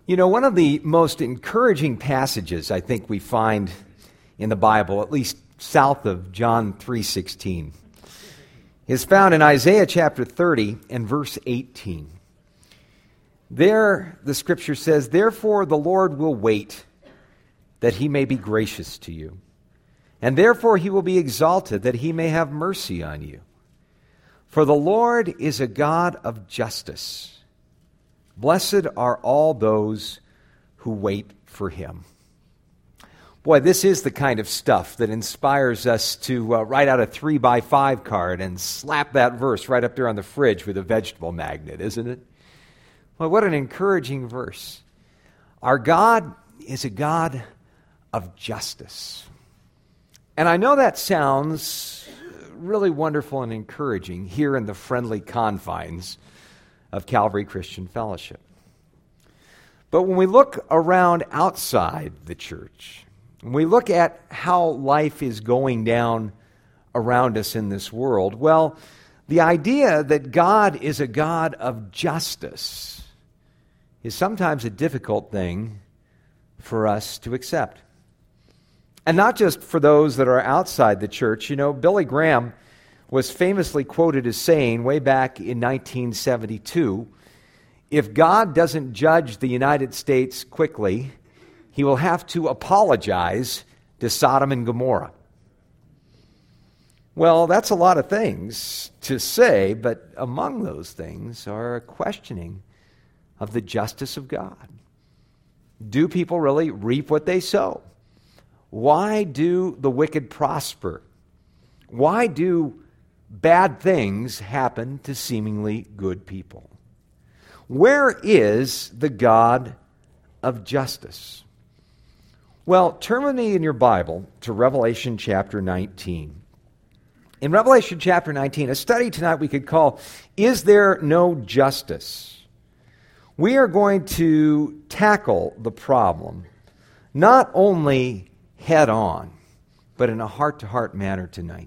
You know, one of the most encouraging passages I think we find in the Bible, at least south of John 3:16, is found in Isaiah chapter 30 and verse 18. There, the scripture says, "Therefore the Lord will wait, that he may be gracious to you. And therefore he will be exalted, that he may have mercy on you. For the Lord is a God of justice. Blessed are all those who wait for him." Boy, this is the kind of stuff that inspires us to write out a 3x5 card and slap that verse right up there on the fridge with a vegetable magnet, isn't it? Well, what an encouraging verse. Our God is a God of justice. And I know that sounds really wonderful and encouraging here in the friendly confines of Calvary Christian Fellowship. But when we look around outside the church, when we look at how life is going down around us in this world, well, the idea that God is a God of justice is sometimes a difficult thing for us to accept. And not just for those that are outside the church. You know, Billy Graham was famously quoted as saying way back in 1972, "If God doesn't judge the United States quickly, he will have to apologize to Sodom and Gomorrah." Well, that's a lot of things to say, but among those things are a questioning of the justice of God. Do people really reap what they sow? Why do the wicked prosper? Why do bad things happen to seemingly good people? Where is the God of justice? Well, turn with me in your Bible to Revelation chapter 19. In Revelation chapter 19, a study tonight we could call, "Is There No Justice?" We are going to tackle the problem not only head on, but in a heart-to-heart manner tonight.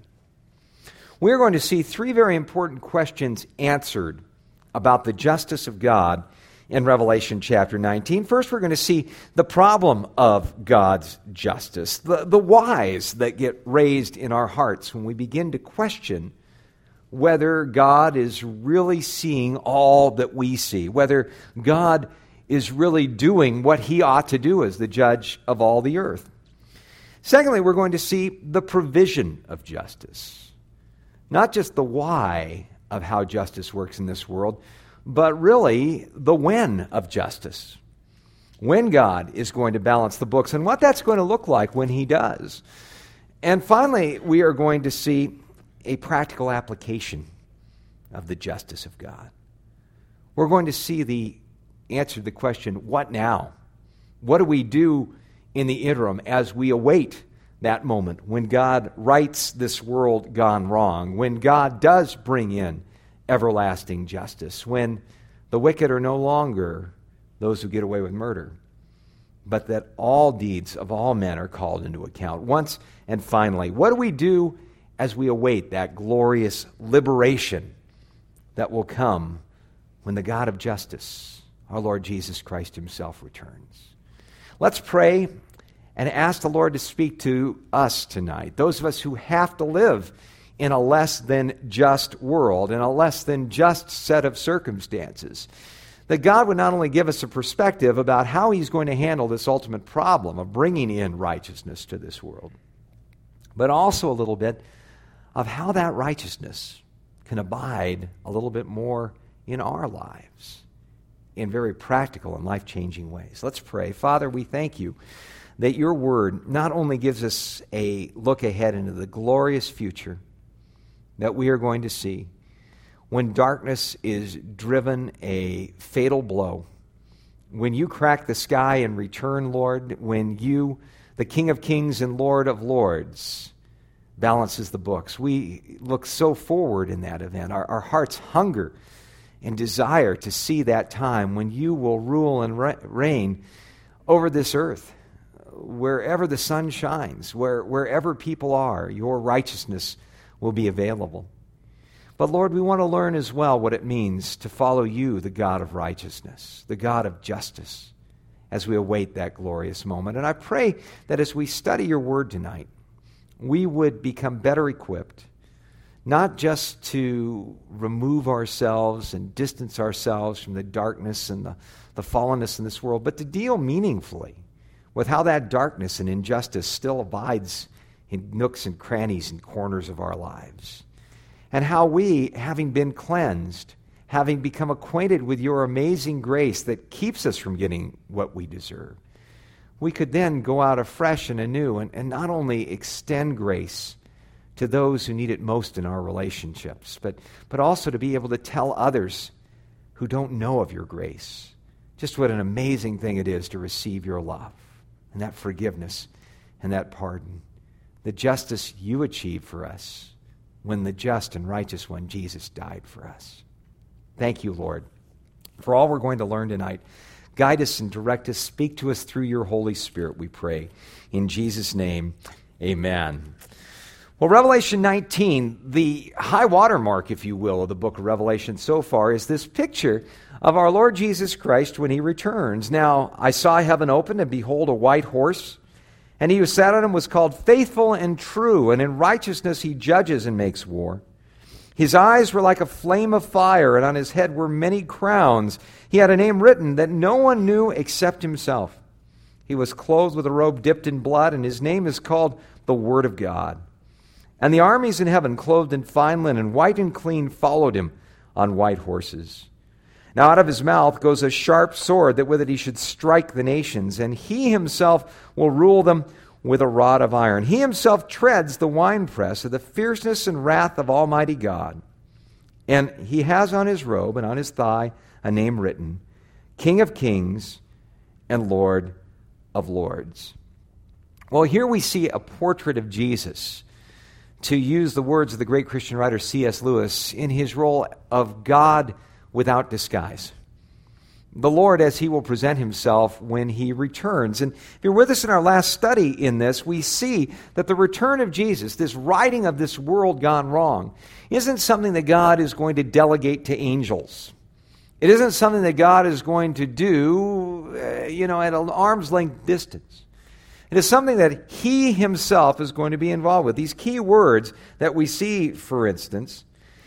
We're going to see three very important questions answered about the justice of God in Revelation chapter 19. First, we're going to see the problem of God's justice, the whys that get raised in our hearts when we begin to question whether God is really seeing all that we see, whether God is really doing what he ought to do as the judge of all the earth. Secondly, we're going to see the provision of justice. Not just the why of how justice works in this world, but really the when of justice. When God is going to balance the books and what that's going to look like when he does. And finally, we are going to see a practical application of the justice of God. We're going to see the answer to the question, what now? What do we do in the interim as we await that moment when God rights this world gone wrong, when God does bring in everlasting justice, when the wicked are no longer those who get away with murder, but that all deeds of all men are called into account. Once and finally, what do we do as we await that glorious liberation that will come when the God of justice, our Lord Jesus Christ himself, returns? Let's pray and ask the Lord to speak to us tonight, those of us who have to live in a less than just world, in a less than just set of circumstances, that God would not only give us a perspective about how he's going to handle this ultimate problem of bringing in righteousness to this world, but also a little bit of how that righteousness can abide a little bit more in our lives in very practical and life-changing ways. Let's pray. Father, we thank you that your word not only gives us a look ahead into the glorious future that we are going to see when darkness is driven a fatal blow, when you crack the sky and return, Lord, when you, the King of Kings and Lord of Lords, balances the books. We look so forward in that event. Our hearts hunger and desire to see that time when you will rule and reign over this earth. Wherever the sun shines, wherever people are, your righteousness will be available. But Lord, we want to learn as well what it means to follow you, the God of righteousness, the God of justice, as we await that glorious moment. And I pray that as we study your word tonight, we would become better equipped, not just to remove ourselves and distance ourselves from the darkness and the fallenness in this world, but to deal meaningfully with how that darkness and injustice still abides in nooks and crannies and corners of our lives. And how we, having been cleansed, having become acquainted with your amazing grace that keeps us from getting what we deserve, we could then go out afresh and anew and not only extend grace to those who need it most in our relationships, but also to be able to tell others who don't know of your grace just what an amazing thing it is to receive your love and that forgiveness and that pardon, the justice you achieved for us when the just and righteous one, Jesus, died for us. Thank you, Lord, for all we're going to learn tonight. Guide us and direct us. Speak to us through your Holy Spirit, we pray. In Jesus' name, amen. Well, Revelation 19, the high water mark, if you will, of the book of Revelation so far, is this picture of our Lord Jesus Christ when he returns. Now, I saw heaven open, and behold, a white horse, and he who sat on him was called Faithful and True, and in righteousness he judges and makes war. His eyes were like a flame of fire, and on his head were many crowns. He had a name written that no one knew except himself. He was clothed with a robe dipped in blood, and his name is called the Word of God. And the armies in heaven, clothed in fine linen, white and clean, followed him on white horses. Now out of his mouth goes a sharp sword, that with it he should strike the nations, and he himself will rule them with a rod of iron. He himself treads the winepress of the fierceness and wrath of Almighty God. And he has on his robe and on his thigh a name written, King of Kings and Lord of Lords. Well, here we see a portrait of Jesus, to use the words of the great Christian writer C.S. Lewis, in his role of God without disguise. The Lord as he will present himself when he returns. And if you're with us in our last study in this, we see that the return of Jesus, this righting of this world gone wrong, isn't something that God is going to delegate to angels. It isn't something that God is going to do, at an arm's length distance. It is something that he himself is going to be involved with. These key words that we see, for instance,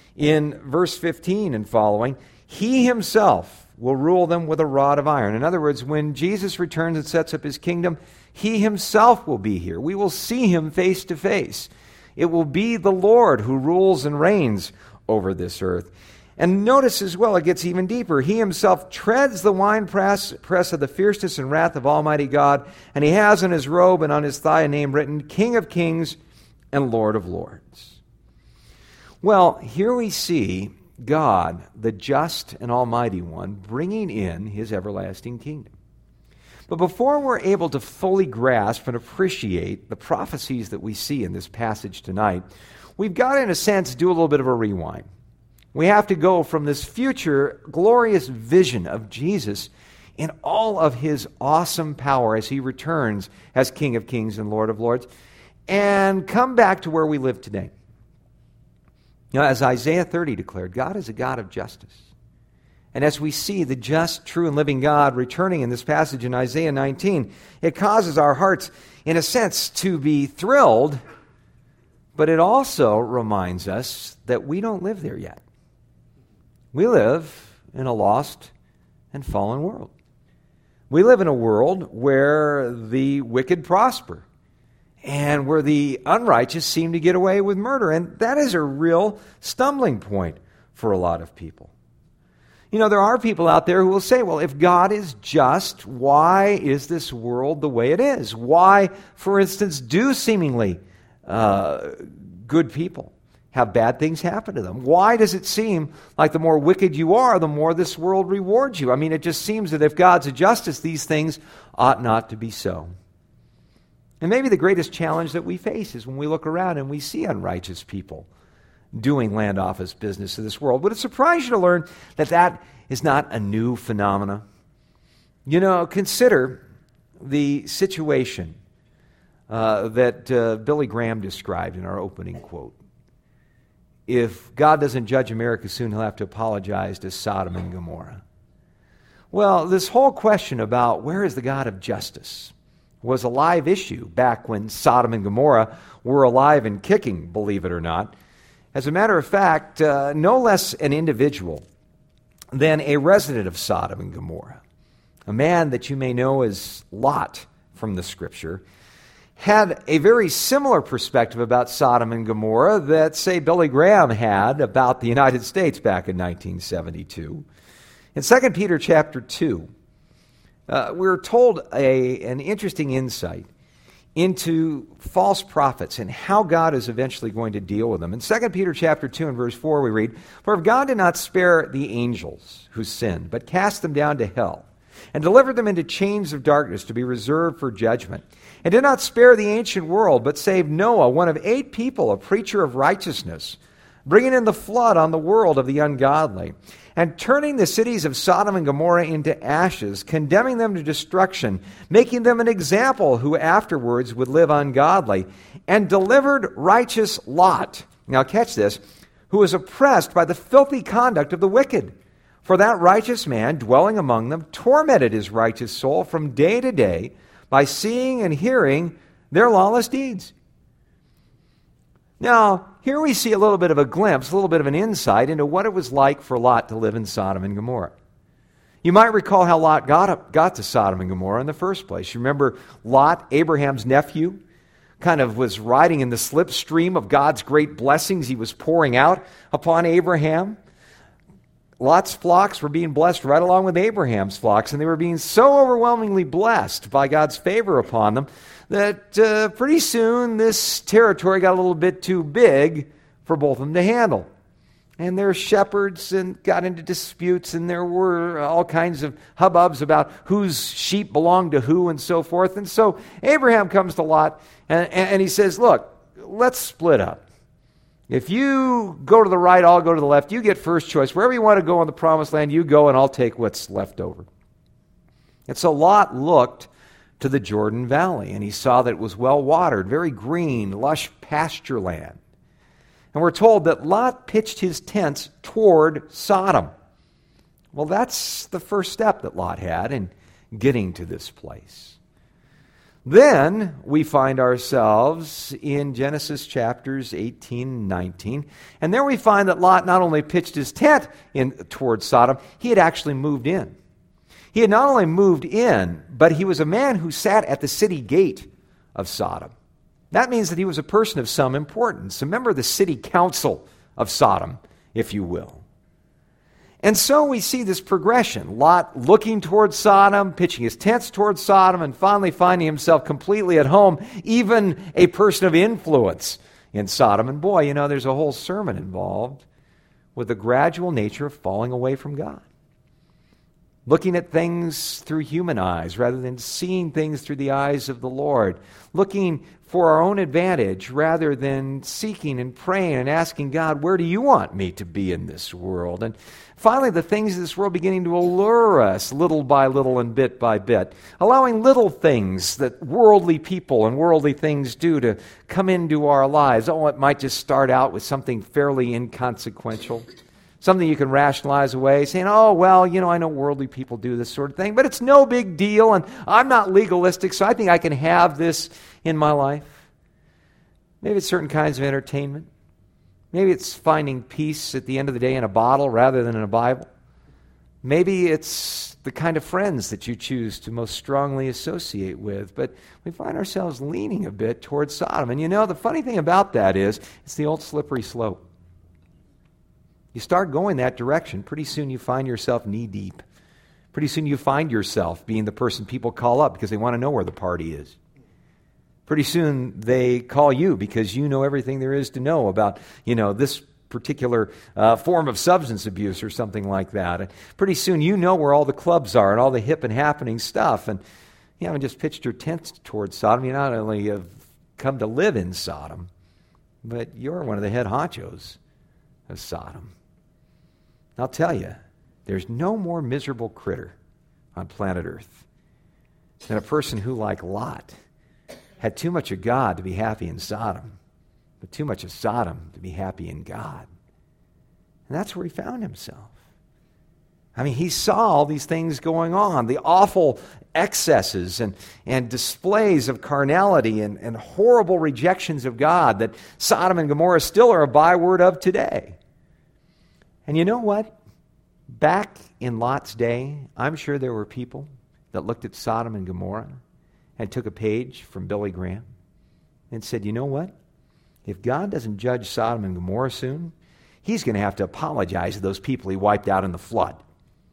in verse 15 and following, he himself will rule them with a rod of iron. In other words, when Jesus returns and sets up his kingdom, he himself will be here. We will see him face to face. It will be the Lord who rules and reigns over this earth. And notice as well, it gets even deeper. He himself treads the winepress of the fierceness and wrath of Almighty God, and he has on his robe and on his thigh a name written, King of Kings and Lord of Lords. Well, here we see God, the just and almighty one, bringing in his everlasting kingdom. But before we're able to fully grasp and appreciate the prophecies that we see in this passage tonight, we've got to, in a sense, do a little bit of a rewind. We have to go from this future glorious vision of Jesus in all of his awesome power as he returns as King of Kings and Lord of Lords, and come back to where we live today. As Isaiah 30 declared, God is a God of justice. And as we see the just, true, and living God returning in this passage in Isaiah 19, it causes our hearts, in a sense, to be thrilled, but it also reminds us that we don't live there yet. We live in a lost and fallen world. We live in a world where the wicked prosper and where the unrighteous seem to get away with murder. And that is a real stumbling point for a lot of people. There are people out there who will say, well, if God is just, why is this world the way it is? Why, for instance, do seemingly good people have bad things happen to them? Why does it seem like the more wicked you are, the more this world rewards you? I mean, it just seems that if God's a justice, these things ought not to be so. And maybe the greatest challenge that we face is when we look around and we see unrighteous people doing land office business in this world. Would it surprise you to learn that that is not a new phenomena? Consider the situation that Billy Graham described in our opening quote. If God doesn't judge America soon, he'll have to apologize to Sodom and Gomorrah. Well, this whole question about where is the God of justice was a live issue back when Sodom and Gomorrah were alive and kicking, believe it or not. As a matter of fact, no less an individual than a resident of Sodom and Gomorrah, a man that you may know as Lot from the Scripture, had a very similar perspective about Sodom and Gomorrah that, say, Billy Graham had about the United States back in 1972. In 2 Peter chapter 2, we're told an interesting insight into false prophets and how God is eventually going to deal with them. In 2 Peter chapter 2 and verse 4 we read, "For if God did not spare the angels who sinned, but cast them down to hell, and delivered them into chains of darkness to be reserved for judgment, and did not spare the ancient world, but saved Noah, one of 8 people, a preacher of righteousness, bringing in the flood on the world of the ungodly, and turning the cities of Sodom and Gomorrah into ashes, condemning them to destruction, making them an example who afterwards would live ungodly, and delivered righteous Lot." Now catch this, "who was oppressed by the filthy conduct of the wicked. For that righteous man, dwelling among them, tormented his righteous soul from day to day by seeing and hearing their lawless deeds." Now, here we see a little bit of a glimpse, a little bit of an insight into what it was like for Lot to live in Sodom and Gomorrah. You might recall how Lot got to Sodom and Gomorrah in the first place. You remember Lot, Abraham's nephew, kind of was riding in the slipstream of God's great blessings he was pouring out upon Abraham. Lot's flocks were being blessed right along with Abraham's flocks, and they were being so overwhelmingly blessed by God's favor upon them that pretty soon this territory got a little bit too big for both of them to handle. And their shepherds and got into disputes, and there were all kinds of hubbubs about whose sheep belonged to who and so forth. And so Abraham comes to Lot, and he says, "Look, let's split up. If you go to the right, I'll go to the left. You get first choice. Wherever you want to go on the promised land, you go, and I'll take what's left over." And so Lot looked to the Jordan Valley, and he saw that it was well watered, very green, lush pasture land. And we're told that Lot pitched his tents toward Sodom. Well, that's the first step that Lot had in getting to this place. Then we find ourselves in Genesis chapters 18 and 19, and there we find that Lot not only pitched his tent toward Sodom, he had actually moved in. He had not only moved in, but he was a man who sat at the city gate of Sodom. That means that he was a person of some importance, a member of the city council of Sodom, if you will. And so we see this progression. Lot looking towards Sodom, pitching his tents towards Sodom, and finally finding himself completely at home, even a person of influence in Sodom. And boy, you know, there's a whole sermon involved with the gradual nature of falling away from God. Looking at things through human eyes rather than seeing things through the eyes of the Lord. Looking for our own advantage rather than seeking and praying and asking God, where do you want me to be in this world? And finally, the things of this world beginning to allure us little by little and bit by bit. Allowing little things that worldly people and worldly things do to come into our lives. Oh, it might just start out with something fairly inconsequential. Something you can rationalize away, saying, oh, well, you know, I know worldly people do this sort of thing, but it's no big deal, and I'm not legalistic, so I think I can have this in my life. Maybe it's certain kinds of entertainment. Maybe it's finding peace at the end of the day in a bottle rather than in a Bible. Maybe it's the kind of friends that you choose to most strongly associate with, but we find ourselves leaning a bit towards Sodom. And you know, the funny thing about that is, it's the old slippery slope. You start going that direction, pretty soon you find yourself knee-deep. Pretty soon you find yourself being the person people call up because they want to know where the party is. Pretty soon they call you because you know everything there is to know about, you know, this particular form of substance abuse or something like that. And pretty soon you know where all the clubs are and all the hip and happening stuff. And you haven't just pitched your tent towards Sodom. You not only have come to live in Sodom, but you're one of the head honchos of Sodom. I'll tell you, there's no more miserable critter on planet Earth than a person who, like Lot, had too much of God to be happy in Sodom, but too much of Sodom to be happy in God. And that's where he found himself. I mean, he saw all these things going on, the awful excesses and displays of carnality and horrible rejections of God that Sodom and Gomorrah still are a byword of today. And you know what? Back in Lot's day, I'm sure there were people that looked at Sodom and Gomorrah and took a page from Billy Graham and said, you know what? If God doesn't judge Sodom and Gomorrah soon, he's going to have to apologize to those people he wiped out in the flood.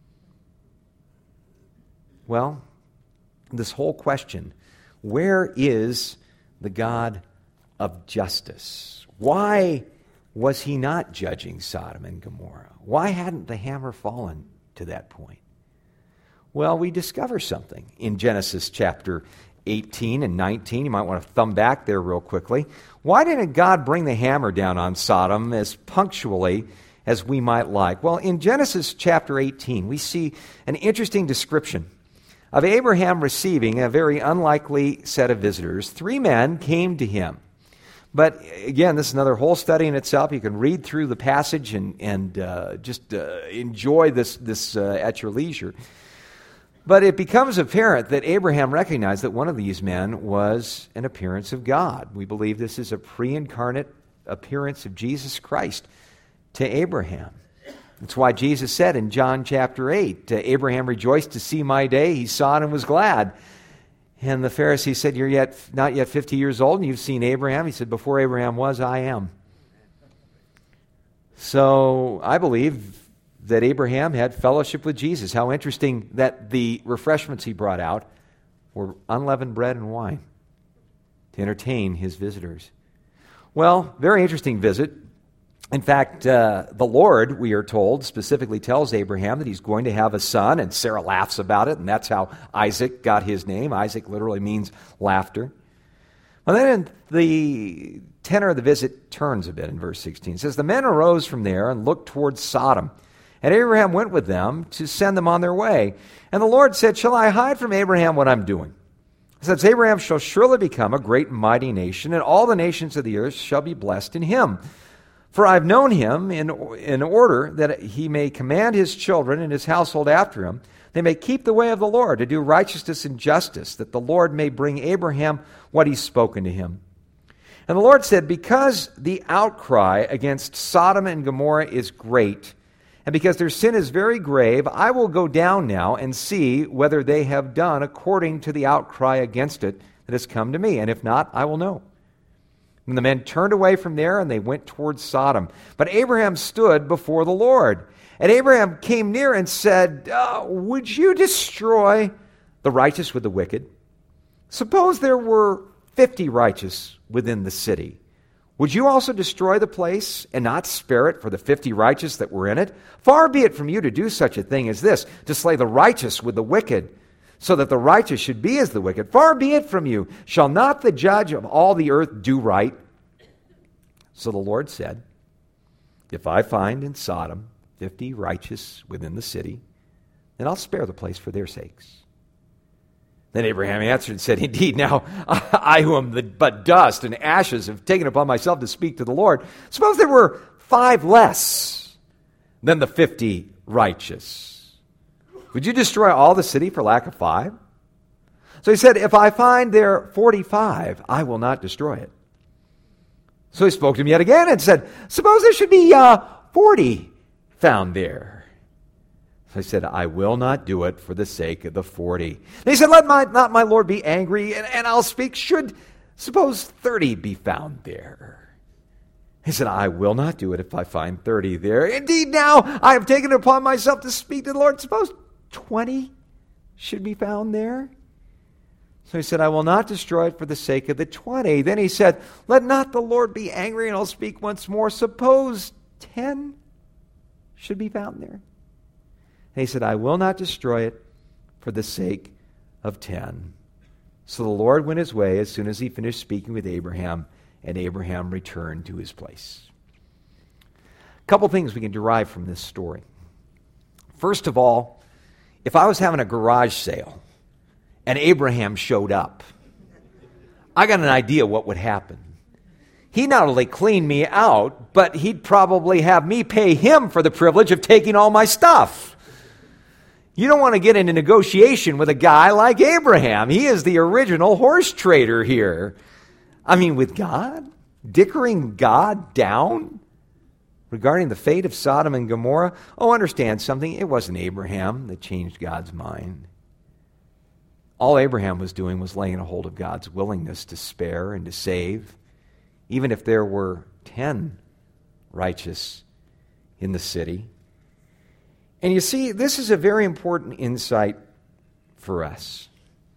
Well, this whole question, where is the God of justice? Why was he not judging Sodom and Gomorrah? Why hadn't the hammer fallen to that point? Well, we discover something in Genesis chapter 18 and 19. You might want to thumb back there real quickly. Why didn't God bring the hammer down on Sodom as punctually as we might like? Well, in Genesis chapter 18, we see an interesting description of Abraham receiving a very unlikely set of visitors. 3 men came to him. But again, this is another whole study in itself. You can read through the passage and just enjoy this at your leisure. But it becomes apparent that Abraham recognized that one of these men was an appearance of God. We believe this is a pre-incarnate appearance of Jesus Christ to Abraham. That's why Jesus said in John chapter 8, Abraham rejoiced to see my day. He saw it and was glad. And the Pharisee said, you're not yet 50 years old and you've seen Abraham. He said, before Abraham was, I am. So I believe that Abraham had fellowship with Jesus. How interesting that the refreshments he brought out were unleavened bread and wine to entertain his visitors. Well, very interesting visit. In fact, the Lord, we are told, specifically tells Abraham that he's going to have a son, and Sarah laughs about it, and that's how Isaac got his name. Isaac literally means laughter. Well, then the tenor of the visit turns a bit in verse 16. It says, the men arose from there and looked towards Sodom, and Abraham went with them to send them on their way. And the Lord said, shall I hide from Abraham what I'm doing? It says, Abraham shall surely become a great and mighty nation, and all the nations of the earth shall be blessed in him. For I've known him in order that he may command his children and his household after him. They may keep the way of the Lord to do righteousness and justice, that the Lord may bring Abraham what he's spoken to him. And the Lord said, because the outcry against Sodom and Gomorrah is great, and because their sin is very grave, I will go down now and see whether they have done according to the outcry against it that has come to me. And if not, I will know. And the men turned away from there, and they went towards Sodom. But Abraham stood before the Lord. And Abraham came near and said, would you destroy the righteous with the wicked? Suppose there were 50 righteous within the city. Would you also destroy the place and not spare it for the 50 righteous that were in it? Far be it from you to do such a thing as this, to slay the righteous with the wicked, so that the righteous should be as the wicked. Far be it from you. Shall not the judge of all the earth do right? So the Lord said, if I find in Sodom 50 righteous within the city, then I'll spare the place for their sakes. Then Abraham answered and said, indeed, now I who am but dust and ashes have taken upon myself to speak to the Lord. Suppose there were 5 less than the 50 righteous. Would you destroy all the city for lack of 5? So he said, if I find there 45, I will not destroy it. So he spoke to him yet again and said, suppose there should be 40 found there. So he said, I will not do it for the sake of the 40. And he said, let not my Lord be angry, and I'll speak. Suppose 30 be found there. He said, I will not do it if I find 30 there. Indeed, now I have taken it upon myself to speak to the Lord. Suppose 20 should be found there. So he said, I will not destroy it for the sake of the 20. Then he said, let not the Lord be angry, and I'll speak once more. Suppose 10 should be found there. And he said, I will not destroy it for the sake of 10. So the Lord went his way as soon as he finished speaking with Abraham, and Abraham returned to his place. A couple things we can derive from this story. First of all, if I was having a garage sale and Abraham showed up, I got an idea what would happen. He'd not only clean me out, but he'd probably have me pay him for the privilege of taking all my stuff. You don't want to get into negotiation with a guy like Abraham. He is the original horse trader here. I mean, with God? Dickering God down regarding the fate of Sodom and Gomorrah? Oh, understand something. It wasn't Abraham that changed God's mind. All Abraham was doing was laying a hold of God's willingness to spare and to save, even if there were 10 righteous in the city. And you see, this is a very important insight for us.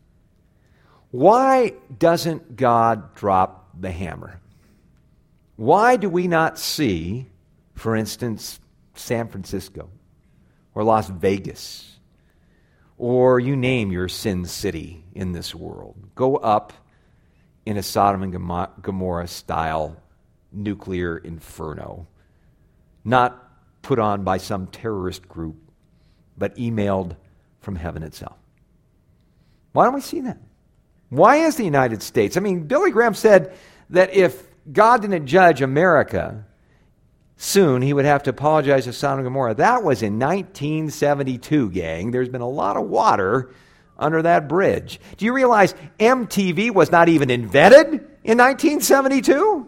Why doesn't God drop the hammer? Why do we not see, for instance, San Francisco or Las Vegas, or you name your sin city in this world, go up in a Sodom and Gomorrah style nuclear inferno, not put on by some terrorist group, but emailed from heaven itself? Why don't we see that? Why is the United States? I mean, Billy Graham said that if God didn't judge America soon, he would have to apologize to Sodom and Gomorrah. That was in 1972, gang. There's been a lot of water under that bridge. Do you realize MTV was not even invented in 1972?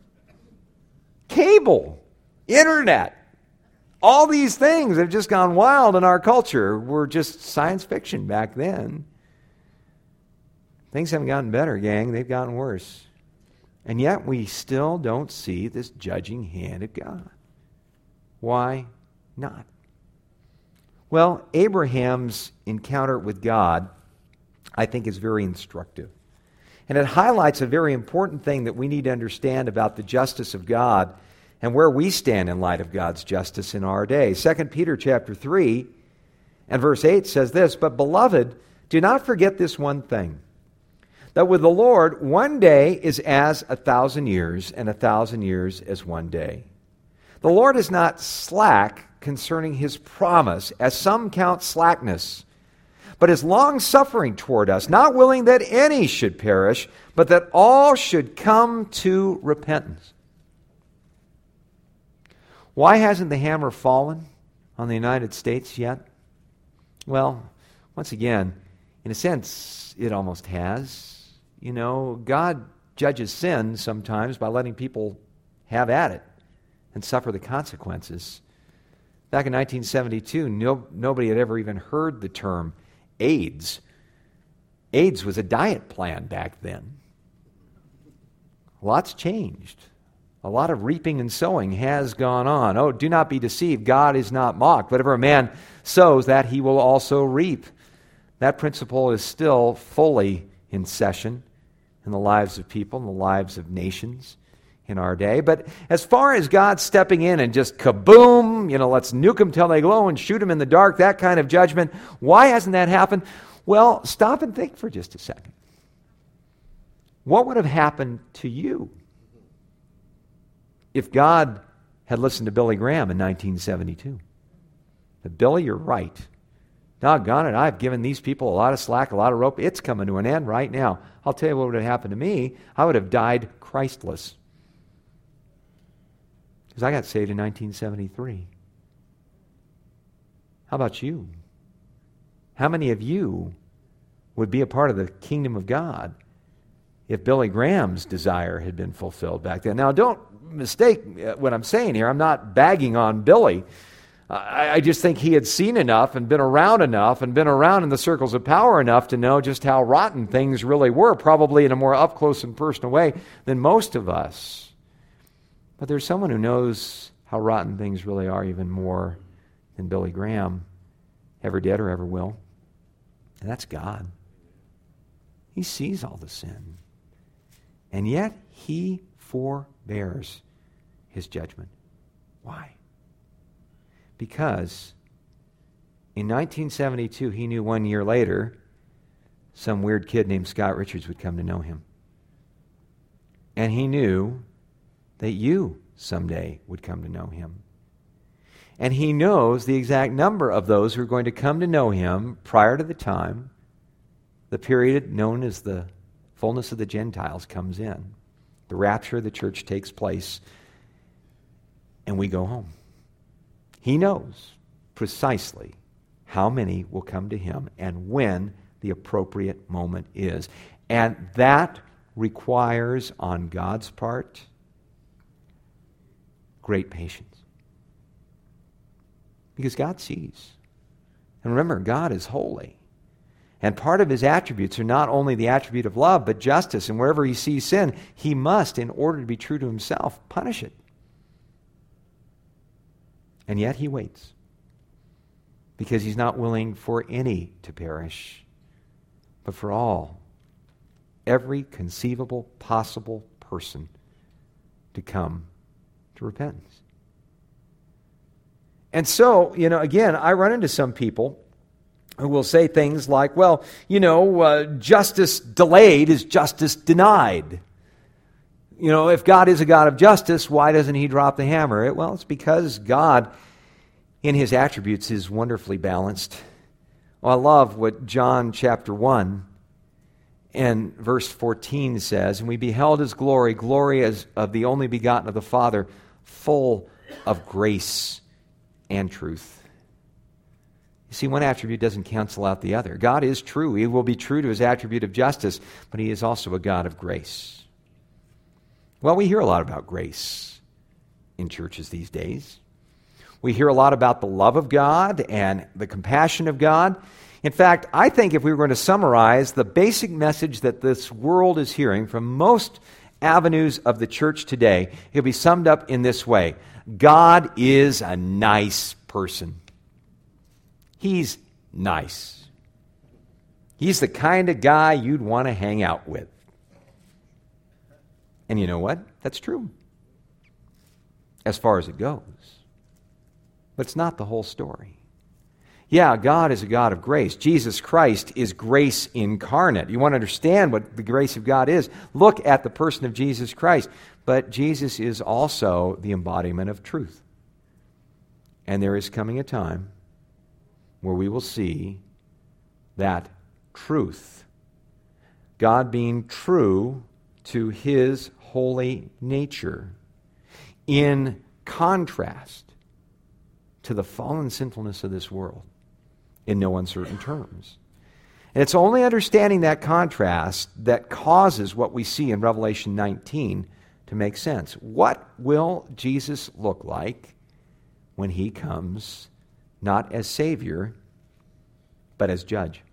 Cable, internet, all these things have just gone wild in our culture were just science fiction back then. Things haven't gotten better, gang. They've gotten worse. And yet we still don't see this judging hand of God. Why not? Well, Abraham's encounter with God, I think, is very instructive. And it highlights a very important thing that we need to understand about the justice of God and where we stand in light of God's justice in our day. 2 Peter chapter 3 and verse 8 says this, "But beloved, do not forget this one thing, that with the Lord 1 day is as 1,000 years, and 1,000 years as 1 day. The Lord is not slack concerning his promise, as some count slackness, but is long-suffering toward us, not willing that any should perish, but that all should come to repentance." Why hasn't the hammer fallen on the United States yet? Well, once again, in a sense, it almost has. You know, God judges sin sometimes by letting people have at it and suffer the consequences. Back in 1972, nobody had ever even heard the term AIDS. AIDS was a diet plan back then. Lots changed. A lot of reaping and sowing has gone on. Oh, do not be deceived. God is not mocked. Whatever a man sows, that he will also reap. That principle is still fully in session in the lives of people, in the lives of nations in our day. But as far as God stepping in and just kaboom, let's nuke them till they glow and shoot them in the dark, that kind of judgment, why hasn't that happened? Well, stop and think for just a second. What would have happened to you if God had listened to Billy Graham in 1972? But Billy, you're right. Doggone it, I've given these people a lot of slack, a lot of rope. It's coming to an end right now. I'll tell you what would have happened to me. I would have died Christless. Because I got saved in 1973. How about you? How many of you would be a part of the kingdom of God if Billy Graham's desire had been fulfilled back then? Now, don't mistake what I'm saying here. I'm not bagging on Billy. I just think he had seen enough and been around enough and been around in the circles of power enough to know just how rotten things really were, probably in a more up-close and personal way than most of us. But there's someone who knows how rotten things really are even more than Billy Graham ever did or ever will. And that's God. He sees all the sin. And yet he forbears his judgment. Why? Because in 1972, he knew 1 year later some weird kid named Scott Richards would come to know him. And he knew that you someday would come to know him. And he knows the exact number of those who are going to come to know him prior to the time the period known as the fullness of the Gentiles comes in. The rapture of the church takes place, and we go home. He knows precisely how many will come to him and when the appropriate moment is. And that requires on God's part great patience. Because God sees. And remember, God is holy. And part of his attributes are not only the attribute of love, but justice. And wherever he sees sin, he must, in order to be true to himself, punish it. And yet he waits. Because he's not willing for any to perish, but for all, every conceivable, possible person to come to repentance. And so, again, I run into some people who will say things like, well, justice delayed is justice denied. If God is a God of justice, why doesn't he drop the hammer? Well, it's because God, in his attributes, is wonderfully balanced. Well, I love what John chapter 1 and verse 14 says, and we beheld his glory, glory as of the only begotten of the Father, full of grace and truth. You see, one attribute doesn't cancel out the other. God is true. He will be true to his attribute of justice, but he is also a God of grace. Well, we hear a lot about grace in churches these days. We hear a lot about the love of God and the compassion of God. In fact, I think if we were going to summarize the basic message that this world is hearing from most avenues of the church today, it would be summed up in this way. God is a nice person. He's nice. He's the kind of guy you'd want to hang out with. And you know what? That's true. As far as it goes. But it's not the whole story. Yeah, God is a God of grace. Jesus Christ is grace incarnate. You want to understand what the grace of God is? Look at the person of Jesus Christ. But Jesus is also the embodiment of truth. And there is coming a time where we will see that truth, God being true to his holy nature, in contrast to the fallen sinfulness of this world, in no uncertain terms. And it's only understanding that contrast that causes what we see in Revelation 19 to make sense. What will Jesus look like when he comes not as Savior, but as Judge?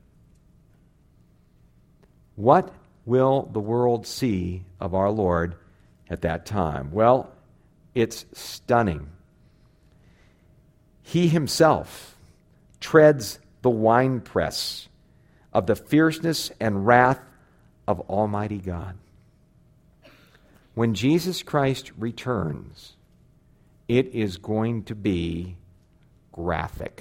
What will the world see of our Lord at that time? Well, it's stunning. He himself treads the winepress of the fierceness and wrath of Almighty God. When Jesus Christ returns, it is going to be graphic.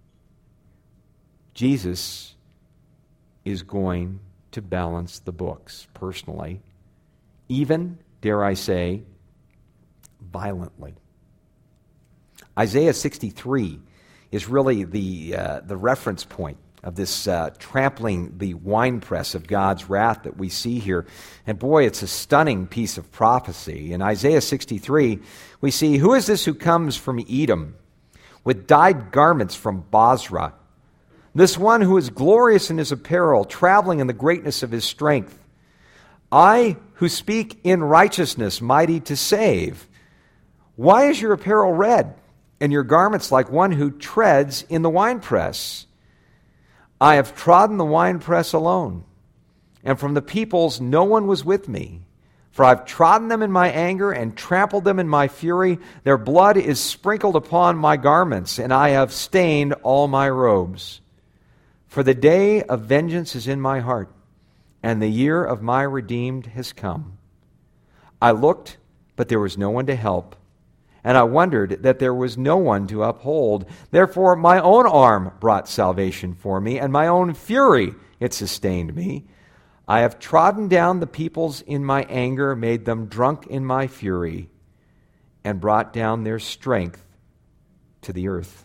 Jesus is going to balance the books personally, even, dare I say, violently. Isaiah 63 is really the reference point of this trampling the winepress of God's wrath that we see here. And boy, it's a stunning piece of prophecy. In Isaiah 63, we see, "Who is this who comes from Edom with dyed garments from Bozrah? This one who is glorious in his apparel, traveling in the greatness of his strength. I who speak in righteousness, mighty to save. Why is your apparel red, and your garments like one who treads in the winepress? I have trodden the winepress alone, and from the peoples no one was with me. For I've trodden them in my anger and trampled them in my fury. Their blood is sprinkled upon my garments, and I have stained all my robes. For the day of vengeance is in my heart, and the year of my redeemed has come. I looked, but there was no one to help, and I wondered that there was no one to uphold. Therefore my own arm brought salvation for me, and my own fury it sustained me. I have trodden down the peoples in my anger, made them drunk in my fury, and brought down their strength to the earth."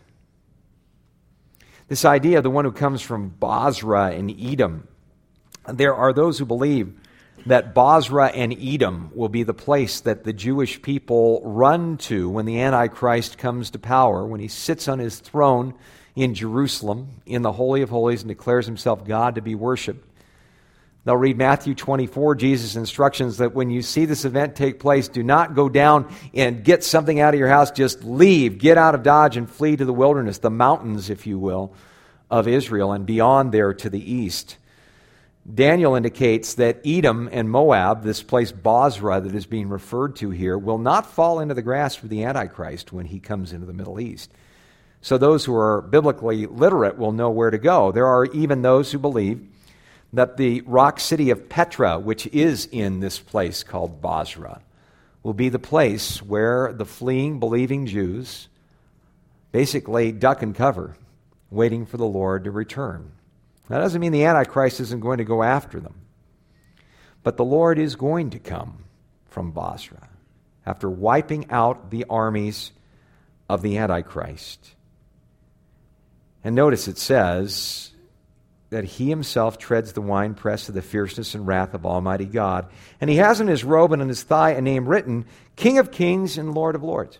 This idea of the one who comes from Bozrah and Edom, there are those who believe that Bozrah and Edom will be the place that the Jewish people run to when the Antichrist comes to power, when he sits on his throne in Jerusalem, in the Holy of Holies, and declares himself God to be worshiped. They'll read Matthew 24, Jesus' instructions that when you see this event take place, do not go down and get something out of your house. Just leave, get out of Dodge and flee to the wilderness, the mountains, if you will, of Israel, and beyond there to the east. Daniel indicates that Edom and Moab, this place Bozrah that is being referred to here, will not fall into the grasp of the Antichrist when he comes into the Middle East. So those who are biblically literate will know where to go. There are even those who believe that the rock city of Petra, which is in this place called Bozrah, will be the place where the fleeing, believing Jews basically duck and cover, waiting for the Lord to return. That doesn't mean the Antichrist isn't going to go after them. But the Lord is going to come from Bozrah after wiping out the armies of the Antichrist. And notice it says that he himself treads the winepress of the fierceness and wrath of Almighty God. And he has on his robe and on his thigh a name written, King of Kings and Lord of Lords.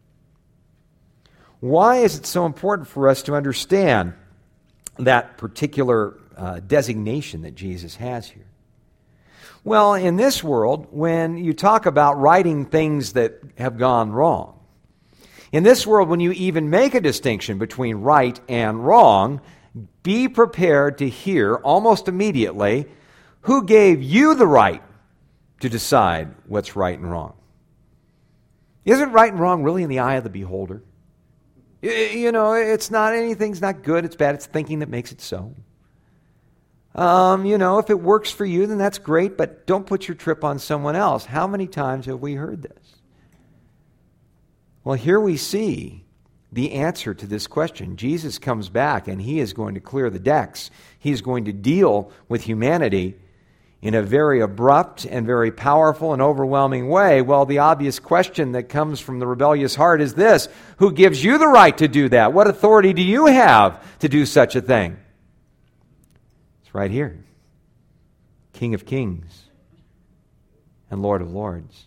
Why is it so important for us to understand that particular designation that Jesus has here? Well, in this world, when you talk about righting things that have gone wrong, in this world, when you even make a distinction between right and wrong, be prepared to hear almost immediately who gave you the right to decide what's right and wrong. Isn't right and wrong really in the eye of the beholder? You know, it's not, anything's not good, it's bad, it's thinking that makes it so. If it works for you, then that's great, but don't put your trip on someone else. How many times have we heard this? Well, here we see the answer to this question. Jesus comes back and he is going to clear the decks. He's going to deal with humanity in a very abrupt and very powerful and overwhelming way. Well, the obvious question that comes from the rebellious heart is this: who gives you the right to do that? What authority do you have to do such a thing? It's right here. King of Kings and Lord of Lords.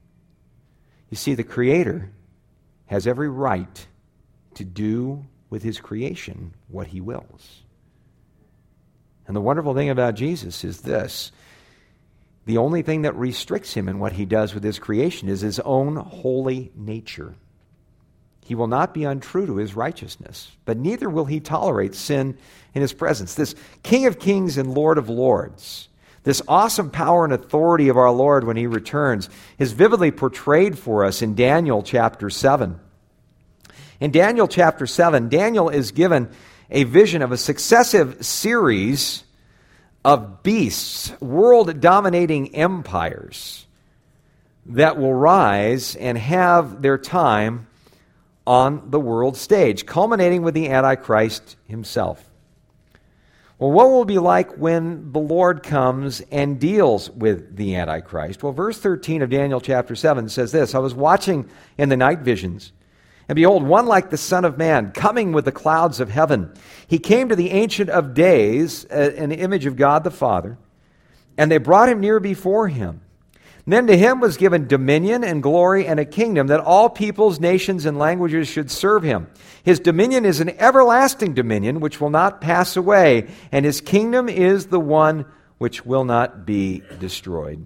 You see, the Creator has every right to do with his creation what he wills. And the wonderful thing about Jesus is this: the only thing that restricts him in what he does with his creation is his own holy nature. He will not be untrue to his righteousness, but neither will he tolerate sin in his presence. This King of Kings and Lord of Lords, this awesome power and authority of our Lord when he returns, is vividly portrayed for us in Daniel chapter 7. In Daniel chapter 7, Daniel is given a vision of a successive series of beasts, world-dominating empires that will rise and have their time on the world stage, culminating with the Antichrist himself. Well, what will it be like when the Lord comes and deals with the Antichrist? Well, verse 13 of Daniel chapter 7 says this: I was watching in the night visions, and behold, one like the Son of Man, coming with the clouds of heaven. He came to the Ancient of Days, an image of God the Father, and they brought him near before him. Then to him was given dominion and glory and a kingdom, that all peoples, nations, and languages should serve him. His dominion is an everlasting dominion which will not pass away, and his kingdom is the one which will not be destroyed.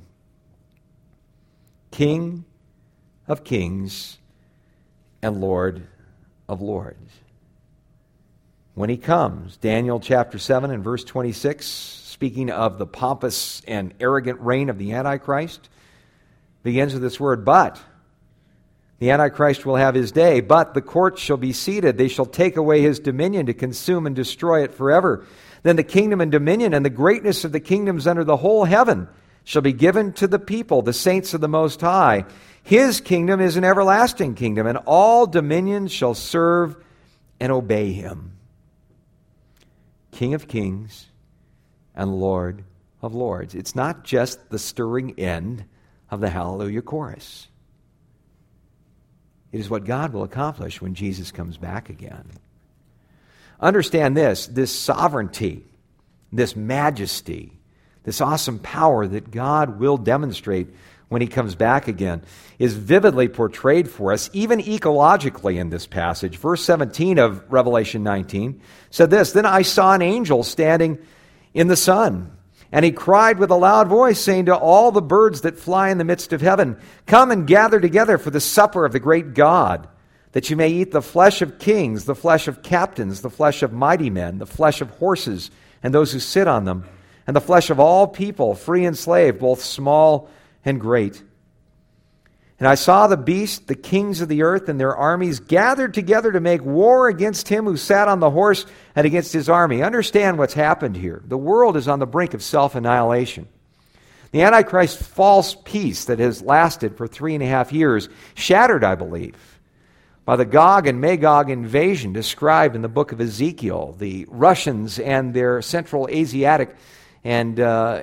King of kings and Lord of lords. When he comes, Daniel chapter 7 and verse 26, speaking of the pompous and arrogant reign of the Antichrist, begins with this word, but. The Antichrist will have his day, but the court shall be seated. They shall take away his dominion to consume and destroy it forever. Then the kingdom and dominion and the greatness of the kingdoms under the whole heaven shall be given to the people, the saints of the Most High. His kingdom is an everlasting kingdom, and all dominions shall serve and obey him. King of kings and Lord of lords. It's not just the stirring end of the Hallelujah chorus. It is what God will accomplish when Jesus comes back again. Understand this sovereignty, this majesty, this awesome power that God will demonstrate when he comes back again, is vividly portrayed for us, even ecologically in this passage. Verse 17 of Revelation 19 said this, "Then I saw an angel standing in the sun, and he cried with a loud voice, saying to all the birds that fly in the midst of heaven, 'Come and gather together for the supper of the great God, that you may eat the flesh of kings, the flesh of captains, the flesh of mighty men, the flesh of horses and those who sit on them, and the flesh of all people, free and slave, both small and great.' And I saw the beast, the kings of the earth, and their armies gathered together to make war against him who sat on the horse and against his army." Understand what's happened here. The world is on the brink of self-annihilation. The Antichrist false peace that has lasted for 3.5 years, shattered, I believe, by the Gog and Magog invasion described in the book of Ezekiel, the Russians and their Central Asiatic and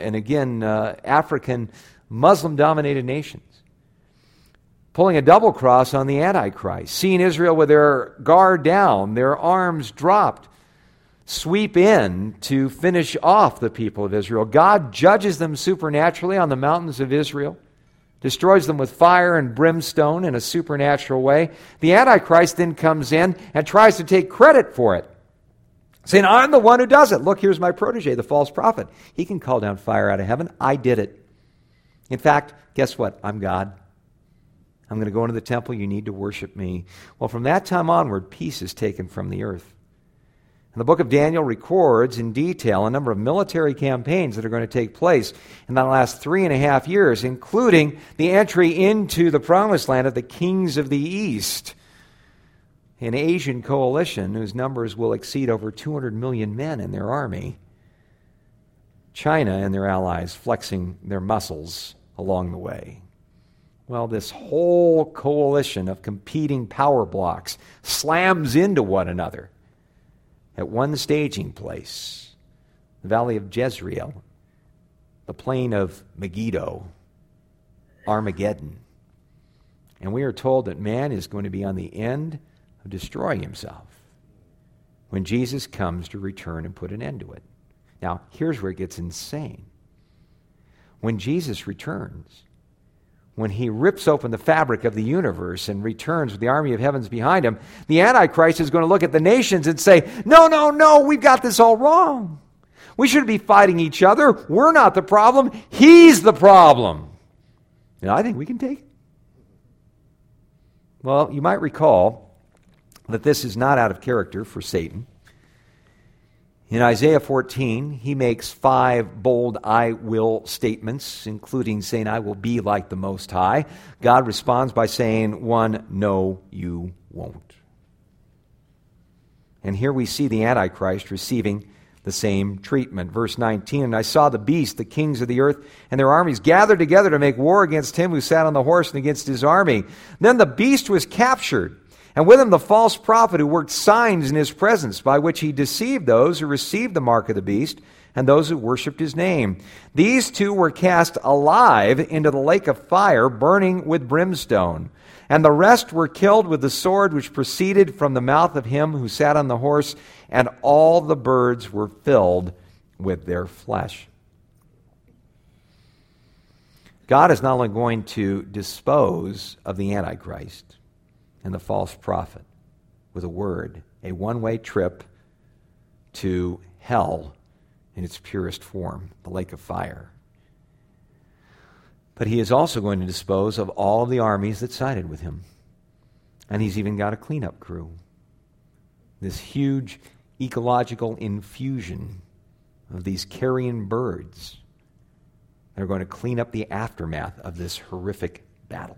African Muslim-dominated nations, pulling a double cross on the Antichrist, seeing Israel with their guard down, their arms dropped, sweep in to finish off the people of Israel. God judges them supernaturally on the mountains of Israel, destroys them with fire and brimstone in a supernatural way. The Antichrist then comes in and tries to take credit for it, saying, "I'm the one who does it. Look, here's my protege, the false prophet. He can call down fire out of heaven. I did it. In fact, guess what? I'm God. I'm going to go into the temple. You need to worship me." Well, from that time onward, peace is taken from the earth. And the book of Daniel records in detail a number of military campaigns that are going to take place in the last 3.5 years, including the entry into the promised land of the kings of the East, an Asian coalition whose numbers will exceed over 200 million men in their army. China and their allies flexing their muscles along the way. Well, this whole coalition of competing power blocks slams into one another at one staging place, the valley of Jezreel, the plain of Megiddo, Armageddon. And we are told that man is going to be on the end of destroying himself when Jesus comes to return and put an end to it. Now, here's where it gets insane. When Jesus returns, when he rips open the fabric of the universe and returns with the army of heavens behind him, the Antichrist is going to look at the nations and say, no, we've got this all wrong. We shouldn't be fighting each other. We're not the problem. He's the problem. And I think we can take it. Well, you might recall that this is not out of character for Satan. In Isaiah 14, he makes 5 bold "I will" statements, including saying, "I will be like the Most High." God responds by saying, 1, "No, you won't." And here we see the Antichrist receiving the same treatment. Verse 19, "And I saw the beast, the kings of the earth, and their armies gathered together to make war against him who sat on the horse and against his army. Then the beast was captured, and with him the false prophet who worked signs in his presence, by which he deceived those who received the mark of the beast and those who worshipped his name. These 2 were cast alive into the lake of fire, burning with brimstone. And the rest were killed with the sword which proceeded from the mouth of him who sat on the horse, and all the birds were filled with their flesh." God is not only going to dispose of the Antichrist and the false prophet with a word, a one-way trip to hell in its purest form, the lake of fire. But he is also going to dispose of all of the armies that sided with him. And he's even got a cleanup crew. This huge ecological infusion of these carrion birds that are going to clean up the aftermath of this horrific battle.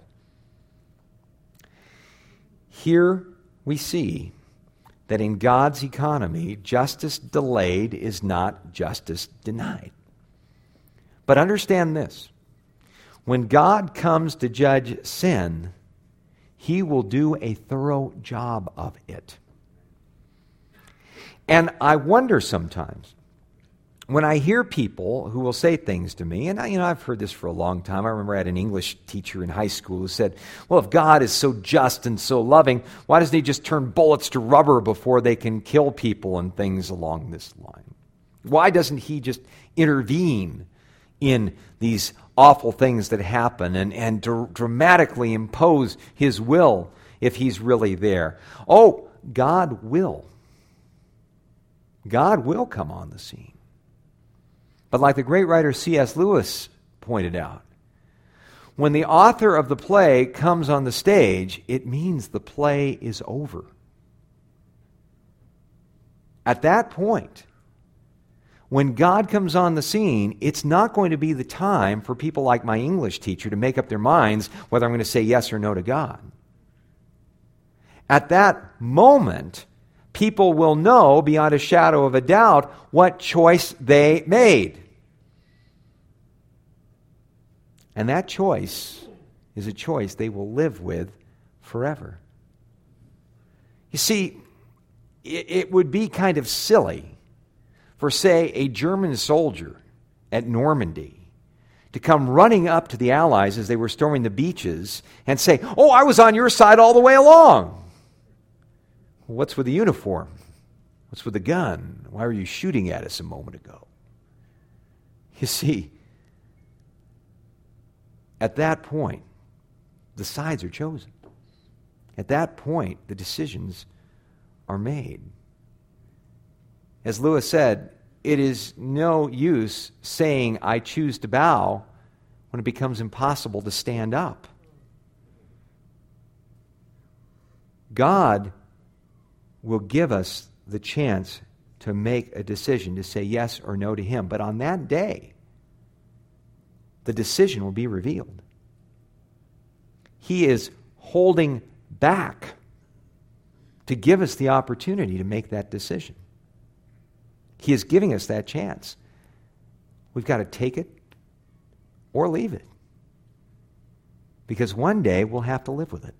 Here we see that in God's economy, justice delayed is not justice denied. But understand this. When God comes to judge sin, he will do a thorough job of it. And I wonder sometimes, when I hear people who will say things to me, and I've heard this for a long time. I remember I had an English teacher in high school who said, well, if God is so just and so loving, why doesn't he just turn bullets to rubber before they can kill people and things along this line? Why doesn't he just intervene in these awful things that happen and dramatically impose his will if he's really there. Oh, God will. God will come on the scene. But like the great writer C.S. Lewis pointed out, when the author of the play comes on the stage, it means the play is over. At that point, when God comes on the scene, it's not going to be the time for people like my English teacher to make up their minds whether I'm going to say yes or no to God. At that moment, people will know beyond a shadow of a doubt what choice they made. And that choice is a choice they will live with forever. You see, it would be kind of silly for, say, a German soldier at Normandy to come running up to the Allies as they were storming the beaches and say, "Oh, I was on your side all the way along." Well, what's with the uniform? What's with the gun? Why were you shooting at us a moment ago? You see, at that point, the sides are chosen. At that point, the decisions are made. As Lewis said, it is no use saying, "I choose to bow," when it becomes impossible to stand up. God will give us the chance to make a decision to say yes or no to Him. But on that day, the decision will be revealed. He is holding back to give us the opportunity to make that decision. He is giving us that chance. We've got to take it or leave it. Because one day we'll have to live with it.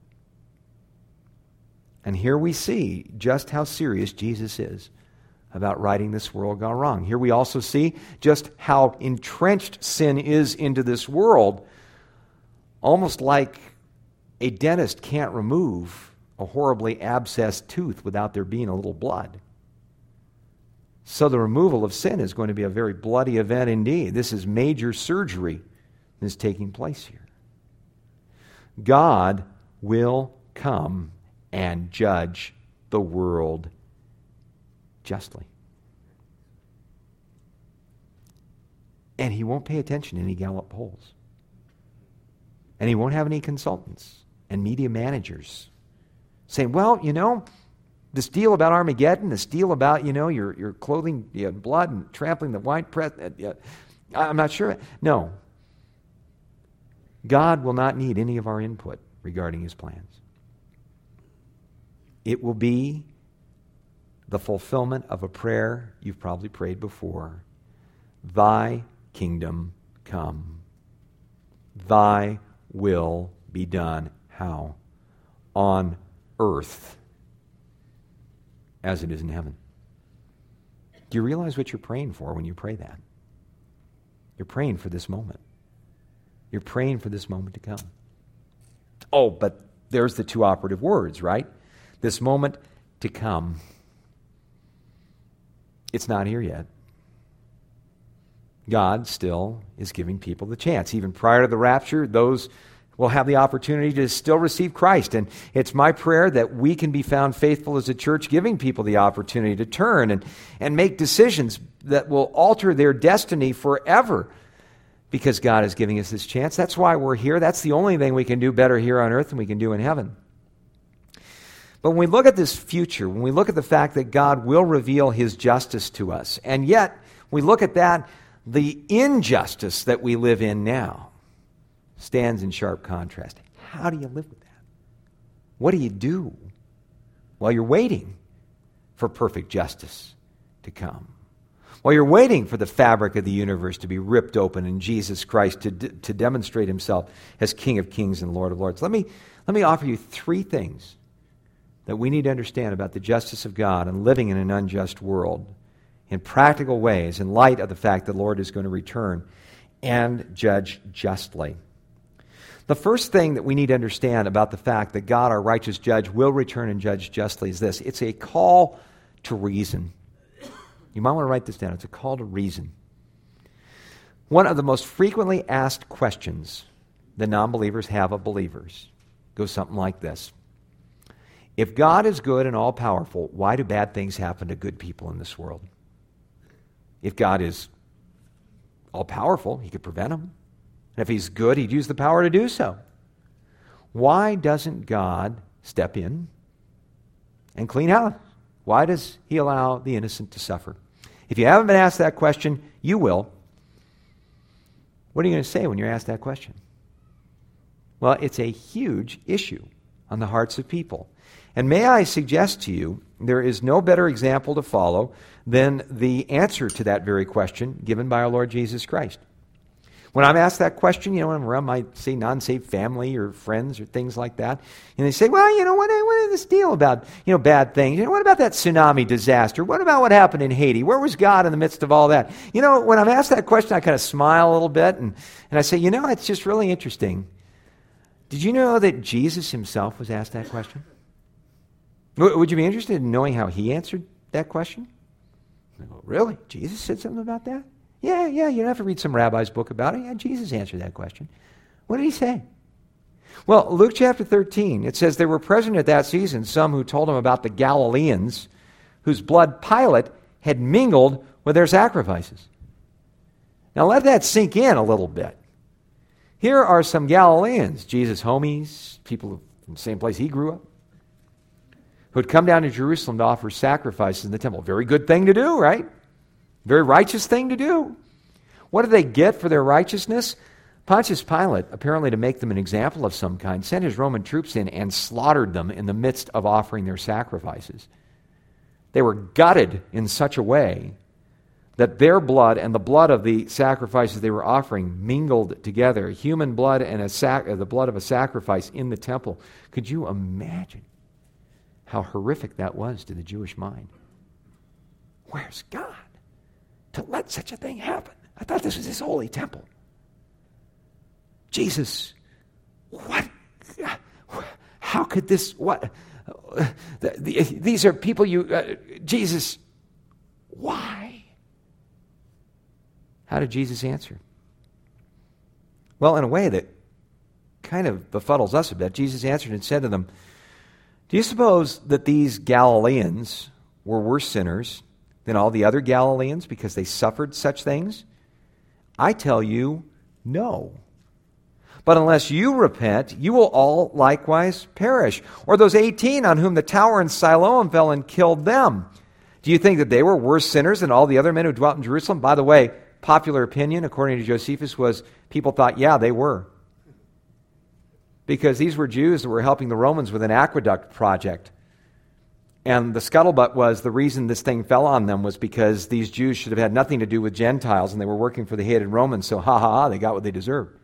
And here we see just how serious Jesus is about righting this world gone wrong. Here we also see just how entrenched sin is into this world, almost like a dentist can't remove a horribly abscessed tooth without there being a little blood. So the removal of sin is going to be a very bloody event indeed. This is major surgery that is taking place here. God will come and judge the world justly. And He won't pay attention to any Gallup polls. And He won't have any consultants and media managers saying, "Well, this deal about Armageddon, this deal about, your clothing, blood and trampling the winepress, I'm not sure." No. God will not need any of our input regarding His plans. It will be the fulfillment of a prayer you've probably prayed before. Thy kingdom come. Thy will be done. How? On earth as it is in heaven. Do you realize what you're praying for when you pray that? You're praying for this moment. You're praying for this moment to come. Oh, but there's the two operative words, right? This moment to come. It's not here yet. God still is giving people the chance. Even prior to the rapture, those will have the opportunity to still receive Christ. And it's my prayer that we can be found faithful as a church, giving people the opportunity to turn and make decisions that will alter their destiny forever, because God is giving us this chance. That's why we're here. That's the only thing we can do better here on earth than we can do in heaven. But when we look at this future, when we look at the fact that God will reveal His justice to us, and yet we look at that, the injustice that we live in now stands in sharp contrast. How do you live with that? What do you do while you're waiting for perfect justice to come? While you're waiting for the fabric of the universe to be ripped open and Jesus Christ to demonstrate Himself as King of Kings and Lord of Lords. Let me offer you three things that we need to understand about the justice of God and living in an unjust world in practical ways in light of the fact that the Lord is going to return and judge justly. The first thing that we need to understand about the fact that God, our righteous judge, will return and judge justly is this. It's a call to reason. You might want to write this down. It's a call to reason. One of the most frequently asked questions that non-believers have of believers goes something like this. If God is good and all-powerful, why do bad things happen to good people in this world? If God is all-powerful, he could prevent them. And if he's good, he'd use the power to do so. Why doesn't God step in and clean house? Why does he allow the innocent to suffer? If you haven't been asked that question, you will. What are you going to say when you're asked that question? Well, it's a huge issue on the hearts of people. And may I suggest to you, there is no better example to follow than the answer to that very question given by our Lord Jesus Christ. When I'm asked that question, when I'm around my, say, non-saved family or friends or things like that, and they say, well, what is this deal about, bad things? What about that tsunami disaster? What about what happened in Haiti? Where was God in the midst of all that? When I'm asked that question, I kind of smile a little bit, and I say, it's just really interesting. Did you know that Jesus himself was asked that question? Would you be interested in knowing how he answered that question? I go, really? Jesus said something about that? Yeah, you don't have to read some rabbi's book about it. Yeah, Jesus answered that question. What did he say? Well, Luke chapter 13, it says, there were present at that season some who told him about the Galileans whose blood Pilate had mingled with their sacrifices. Now let that sink in a little bit. Here are some Galileans, Jesus' homies, people from the same place he grew up, who had come down to Jerusalem to offer sacrifices in the temple. Very good thing to do, right? Very righteous thing to do. What did they get for their righteousness? Pontius Pilate, apparently to make them an example of some kind, sent his Roman troops in and slaughtered them in the midst of offering their sacrifices. They were gutted in such a way that their blood and the blood of the sacrifices they were offering mingled together. Human blood and the blood of a sacrifice in the temple. Could you imagine how horrific that was to the Jewish mind? Where's God to let such a thing happen? I thought this was his holy temple. Jesus, what? How could this, what? These are people Jesus, why? How did Jesus answer? Well, in a way that kind of befuddles us a bit. Jesus answered and said to them, do you suppose that these Galileans were worse sinners than all the other Galileans because they suffered such things? I tell you, no. But unless you repent, you will all likewise perish. Or those 18 on whom the tower in Siloam fell and killed them. Do you think that they were worse sinners than all the other men who dwelt in Jerusalem? By the way, popular opinion, according to Josephus, was people thought, yeah, they were. Because these were Jews that were helping the Romans with an aqueduct project. And the scuttlebutt was the reason this thing fell on them was because these Jews should have had nothing to do with Gentiles and they were working for the hated Romans, so they got what they deserved.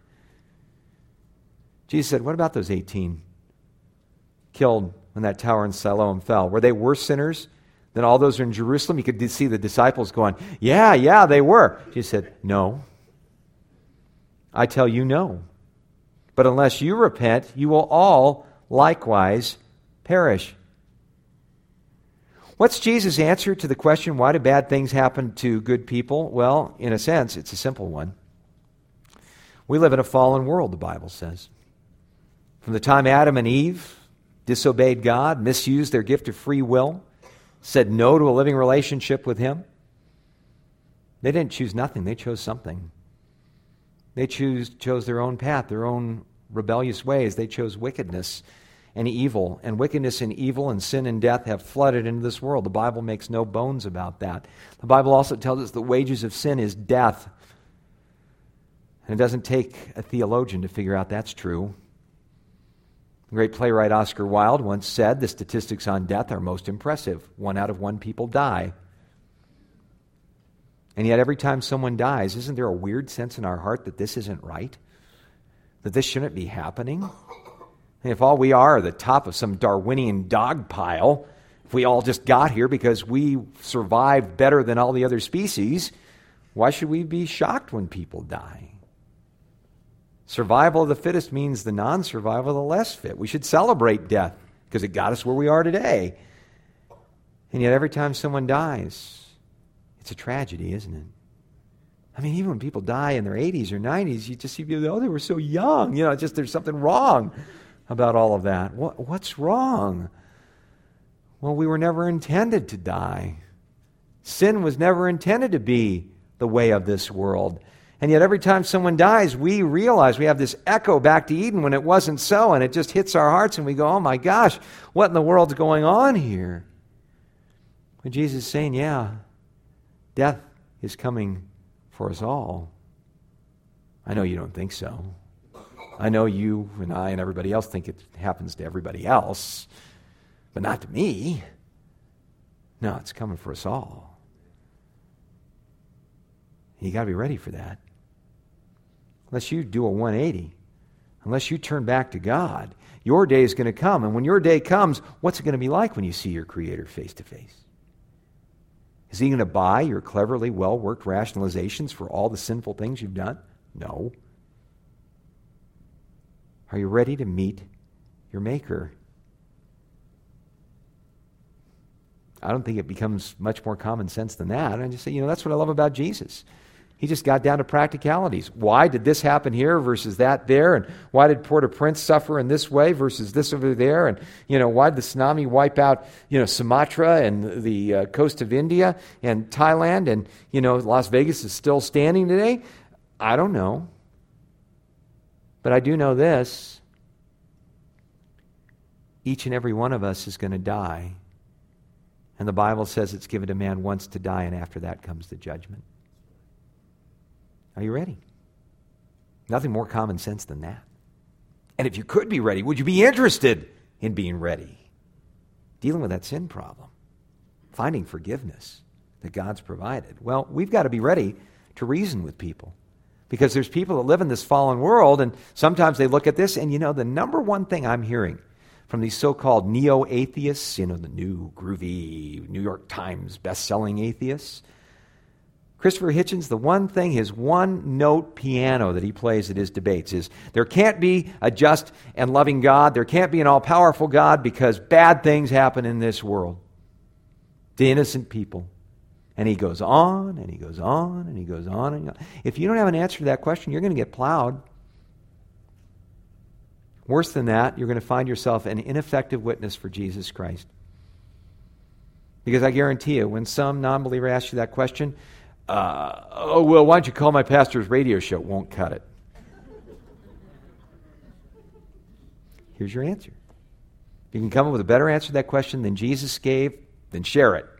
Jesus said, what about those 18 killed when that tower in Siloam fell? Were they worse sinners than all those in Jerusalem? You could see the disciples going, yeah, they were. Jesus said, no. I tell you, no. But unless you repent, you will all likewise perish. What's Jesus' answer to the question, why do bad things happen to good people? Well, in a sense, it's a simple one. We live in a fallen world, the Bible says. From the time Adam and Eve disobeyed God, misused their gift of free will, said no to a living relationship with Him, they didn't choose nothing, they chose something. They chose their own path, their own rebellious ways. They chose wickedness and evil. And wickedness and evil and sin and death have flooded into this world. The Bible makes no bones about that. The Bible also tells us the wages of sin is death. And it doesn't take a theologian to figure out that's true. The great playwright Oscar Wilde once said, the statistics on death are most impressive. 1 out of 1 people die. And yet every time someone dies, isn't there a weird sense in our heart that this isn't right? That this shouldn't be happening? And if all we are the top of some Darwinian dog pile, if we all just got here because we survived better than all the other species, why should we be shocked when people die? Survival of the fittest means the non-survival of the less fit. We should celebrate death because it got us where we are today. And yet every time someone dies, it's a tragedy, isn't it? I mean, even when people die in their 80s or 90s, you just see people, oh, they were so young. Just there's something wrong about all of that. What's wrong? Well, we were never intended to die. Sin was never intended to be the way of this world. And yet every time someone dies, we realize we have this echo back to Eden when it wasn't so, and it just hits our hearts and we go, oh my gosh, what in the world's going on here? But Jesus is saying, yeah, death is coming for us all. I know you don't think so. I know you and I and everybody else think it happens to everybody else, but not to me. No, it's coming for us all. You got to be ready for that. Unless you do a 180, unless you turn back to God, your day is going to come. And when your day comes, what's it going to be like when you see your Creator face to face? Is He going to buy your cleverly well-worked rationalizations for all the sinful things you've done? No. Are you ready to meet your Maker? I don't think it becomes much more common sense than that. I just say, that's what I love about Jesus. He just got down to practicalities. Why did this happen here versus that there? And why did Port-au-Prince suffer in this way versus this over there? And, why did the tsunami wipe out, Sumatra and the coast of India and Thailand? And, Las Vegas is still standing today? I don't know. But I do know this. Each and every one of us is going to die. And the Bible says it's given to man once to die, and after that comes the judgment. Are you ready? Nothing more common sense than that. And if you could be ready, would you be interested in being ready? Dealing with that sin problem. Finding forgiveness that God's provided. Well, we've got to be ready to reason with people. Because there's people that live in this fallen world, and sometimes they look at this, and the number one thing I'm hearing from these so-called neo-atheists, the new groovy New York Times best-selling atheists, Christopher Hitchens, the one thing, his one-note piano that he plays at his debates is, there can't be a just and loving God, there can't be an all-powerful God because bad things happen in this world to innocent people. And he goes on, and he goes on, and he goes on, and on. If you don't have an answer to that question, you're going to get plowed. Worse than that, you're going to find yourself an ineffective witness for Jesus Christ. Because I guarantee you, when some non-believer asks you that question, why don't you call my pastor's radio show? Won't cut it. Here's your answer. If you can come up with a better answer to that question than Jesus gave, then share it.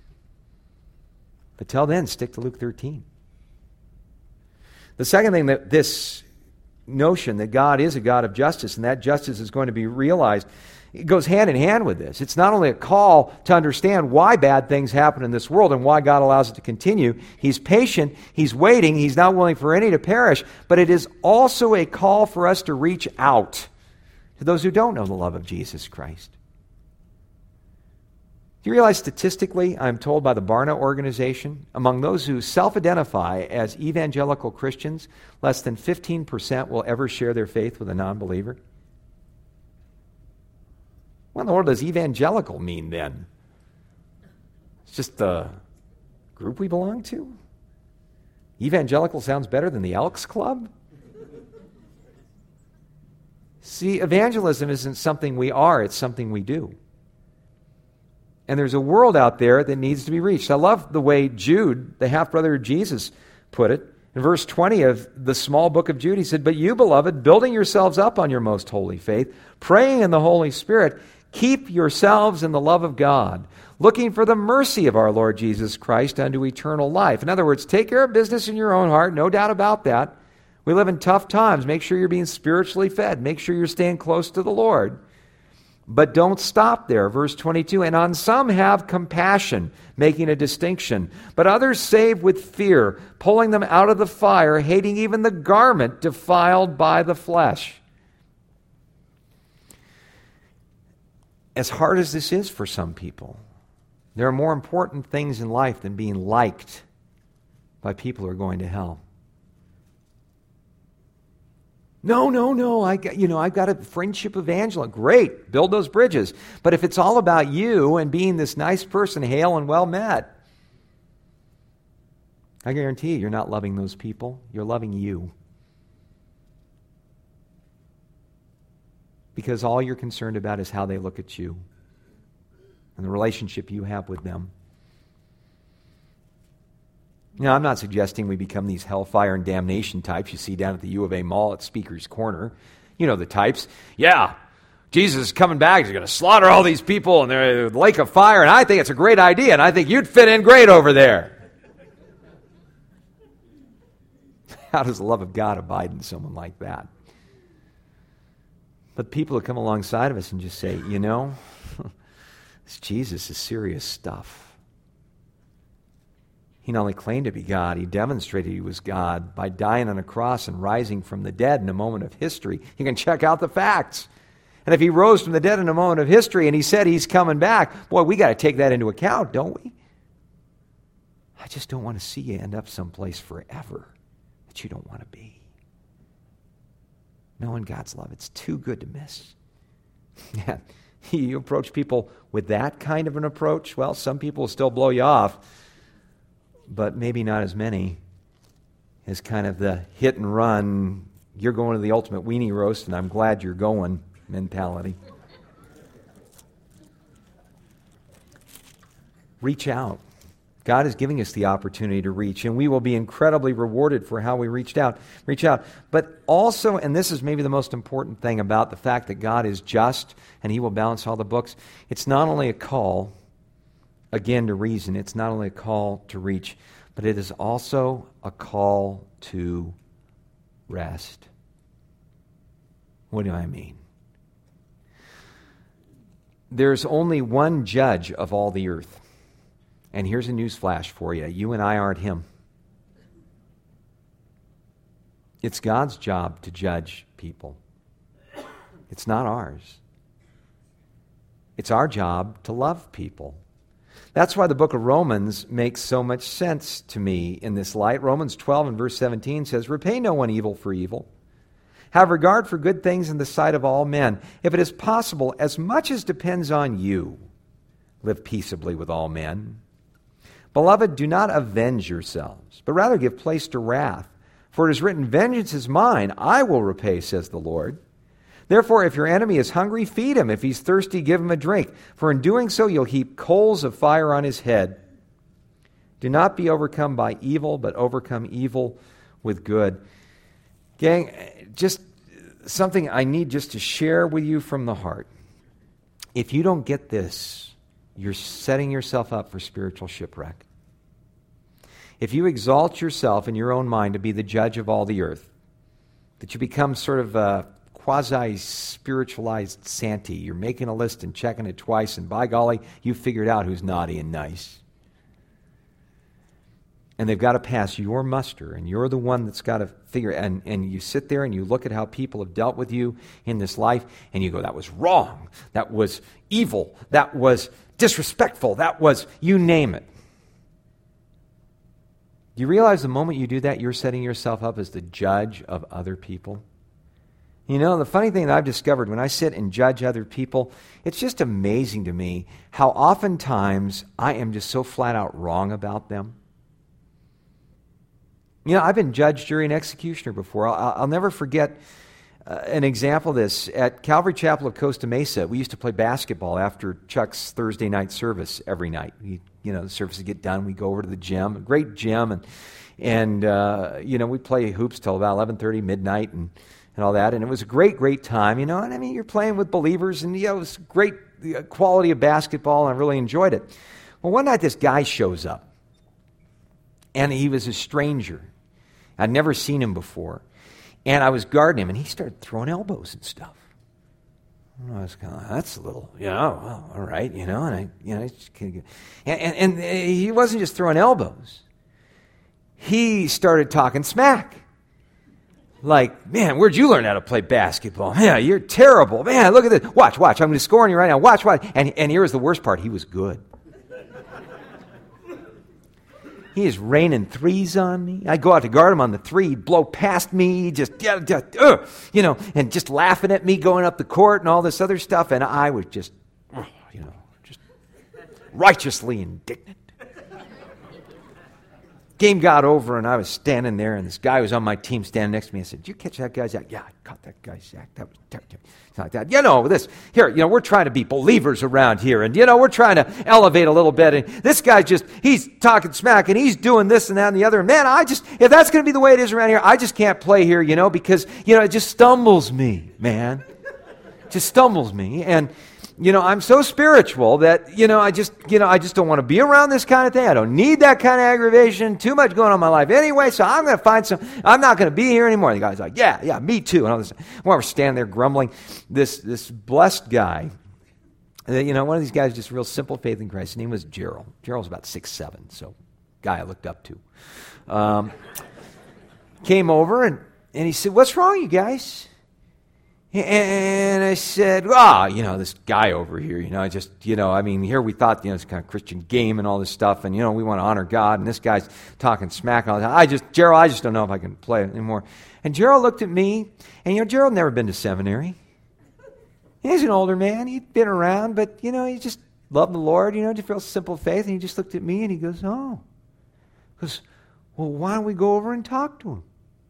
But till then, stick to Luke 13. The second thing, that this notion that God is a God of justice and that justice is going to be realized, it goes hand in hand with this. It's not only a call to understand why bad things happen in this world and why God allows it to continue. He's patient, He's waiting, He's not willing for any to perish, but it is also a call for us to reach out to those who don't know the love of Jesus Christ. Do you realize statistically, I'm told by the Barna organization, among those who self-identify as evangelical Christians, less than 15% will ever share their faith with a non-believer? What in the world does evangelical mean then? It's just the group we belong to? Evangelical sounds better than the Elks Club? See, evangelism isn't something we are, it's something we do. And there's a world out there that needs to be reached. I love the way Jude, the half-brother of Jesus, put it. In verse 20 of the small book of Jude, he said, "But you, beloved, building yourselves up on your most holy faith, praying in the Holy Spirit, keep yourselves in the love of God, looking for the mercy of our Lord Jesus Christ unto eternal life." In other words, take care of business in your own heart, no doubt about that. We live in tough times. Make sure you're being spiritually fed. Make sure you're staying close to the Lord. But don't stop there. Verse 22, "And on some have compassion," making a distinction, "but others save with fear, pulling them out of the fire, hating even the garment defiled by the flesh." As hard as this is for some people, there are more important things in life than being liked by people who are going to hell. No, I've got a friendship evangelist. Great, build those bridges. But if it's all about you and being this nice person, hail and well met, I guarantee you're not loving those people. You're loving you. Because all you're concerned about is how they look at you and the relationship you have with them. Now, I'm not suggesting we become these hellfire and damnation types you see down at the U of A Mall at Speaker's Corner. You know the types. Yeah, Jesus is coming back. He's going to slaughter all these people in the lake of fire, and I think it's a great idea, and I think you'd fit in great over there. How does the love of God abide in someone like that? But people who come alongside of us and just say, you know, this Jesus is serious stuff. He not only claimed to be God, he demonstrated he was God by dying on a cross and rising from the dead in a moment of history. You can check out the facts. And if he rose from the dead in a moment of history and he said he's coming back, boy, we got to take that into account, don't we? I just don't want to see you end up someplace forever that you don't want to be. Knowing God's love, it's too good to miss. Yeah, you approach people with that kind of an approach, well, some people will still blow you off, but maybe not as many as kind of the hit and run, you're going to the ultimate weenie roast and I'm glad you're going mentality. Reach out. God is giving us the opportunity to reach, and we will be incredibly rewarded for how we reach out. But also, and this is maybe the most important thing about the fact that God is just and he will balance all the books, it's not only a call, again, to reason. It's not only a call to reach, but it is also a call to rest. What do I mean? There's only one judge of all the earth. And here's a news flash for you. You and I aren't him. It's God's job to judge people. It's not ours. It's our job to love people. That's why the book of Romans makes so much sense to me in this light. Romans 12 and verse 17 says, "Repay no one evil for evil. Have regard for good things in the sight of all men. If it is possible, as much as depends on you, live peaceably with all men. Beloved, do not avenge yourselves, but rather give place to wrath. For it is written, 'Vengeance is mine, I will repay,' says the Lord. Therefore, if your enemy is hungry, feed him. If he's thirsty, give him a drink. For in doing so, you'll heap coals of fire on his head. Do not be overcome by evil, but overcome evil with good." Gang, just something I need just to share with you from the heart. If you don't get this, you're setting yourself up for spiritual shipwreck. If you exalt yourself in your own mind to be the judge of all the earth, that you become sort of a quasi-spiritualized Santa. You're making a list and checking it twice, and by golly, you figured out who's naughty and nice. And they've got to pass your muster, and you're the one that's got to figure, and you sit there and you look at how people have dealt with you in this life, and you go, that was wrong, that was evil, that was disrespectful, that was, you name it. Do you realize the moment you do that, you're setting yourself up as the judge of other people? You know, the funny thing that I've discovered when I sit and judge other people, it's just amazing to me how oftentimes I am just so flat out wrong about them. You know, I've been judge, jury, and executioner before. I'll never forget an example of this. At Calvary Chapel of Costa Mesa, we used to play basketball after Chuck's Thursday night service every night. The services get done, we go over to the gym, a great gym, and we play hoops till about 11:30, midnight, and all that. And it was a great time, And I mean, you're playing with believers, and it was great quality of basketball, and I really enjoyed it. Well, one night this guy shows up, and he was a stranger. I'd never seen him before. And I was guarding him, and he started throwing elbows and stuff. And I was kind of, that's a little, well, all right, and and he wasn't just throwing elbows. He started talking smack. Like, man, where'd you learn how to play basketball? Man, you're terrible. Man, look at this. Watch, I'm going to score on you right now. Watch. And here was the worst part. He was good. He is raining threes on me. I go out to guard him on the three. He'd blow past me, and just laughing at me going up the court and all this other stuff. And I was just righteously indignant. Game got over, and I was standing there, and this guy was on my team standing next to me. I said, "Did you catch that guy's act?" "Yeah, I caught that guy's act. That was like that. We're trying to be believers around here, and, we're trying to elevate a little bit, and this guy he's talking smack, and he's doing this and that and the other. And man, if that's going to be the way it is around here, I just can't play here, because, it just stumbles me, man. It just stumbles me, and... I'm so spiritual that, I just don't want to be around this kind of thing. I don't need that kind of aggravation. Too much going on in my life anyway, so I'm going to I'm not going to be here anymore." And the guy's like, yeah, me too. And all this. While we're standing there grumbling, this blessed guy, one of these guys, just real simple faith in Christ. His name was Gerald. Gerald's about 6'7", so guy I looked up to. Came over and he said, "What's wrong, you guys?" And I said, this guy over here, here we thought, it's kind of Christian game and all this stuff, and, we want to honor God, and this guy's talking smack all the time. Gerald, I just don't know if I can play anymore. And Gerald looked at me, and, Gerald never been to seminary. He's an older man. He'd been around, but, he just loved the Lord, just real simple faith, and he just looked at me, and he goes, "Oh." He goes, "Well, why don't we go over and talk to him?"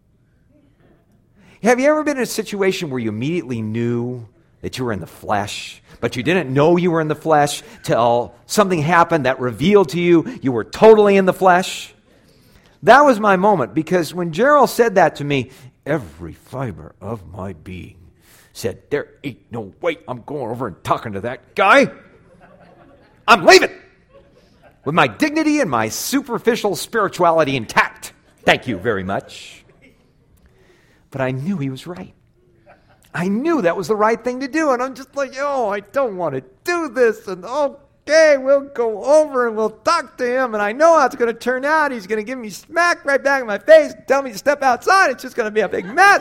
Have you ever been in a situation where you immediately knew that you were in the flesh, but you didn't know you were in the flesh till something happened that revealed to you were totally in the flesh? That was my moment, because when Gerald said that to me, every fiber of my being said, "There ain't no way I'm going over and talking to that guy. I'm leaving with my dignity and my superficial spirituality intact. Thank you very much." But I knew he was right. I knew that was the right thing to do. And I'm just like, I don't want to do this. And okay, we'll go over and we'll talk to him. And I know how it's going to turn out. He's going to give me smack right back in my face and tell me to step outside. It's just going to be a big mess.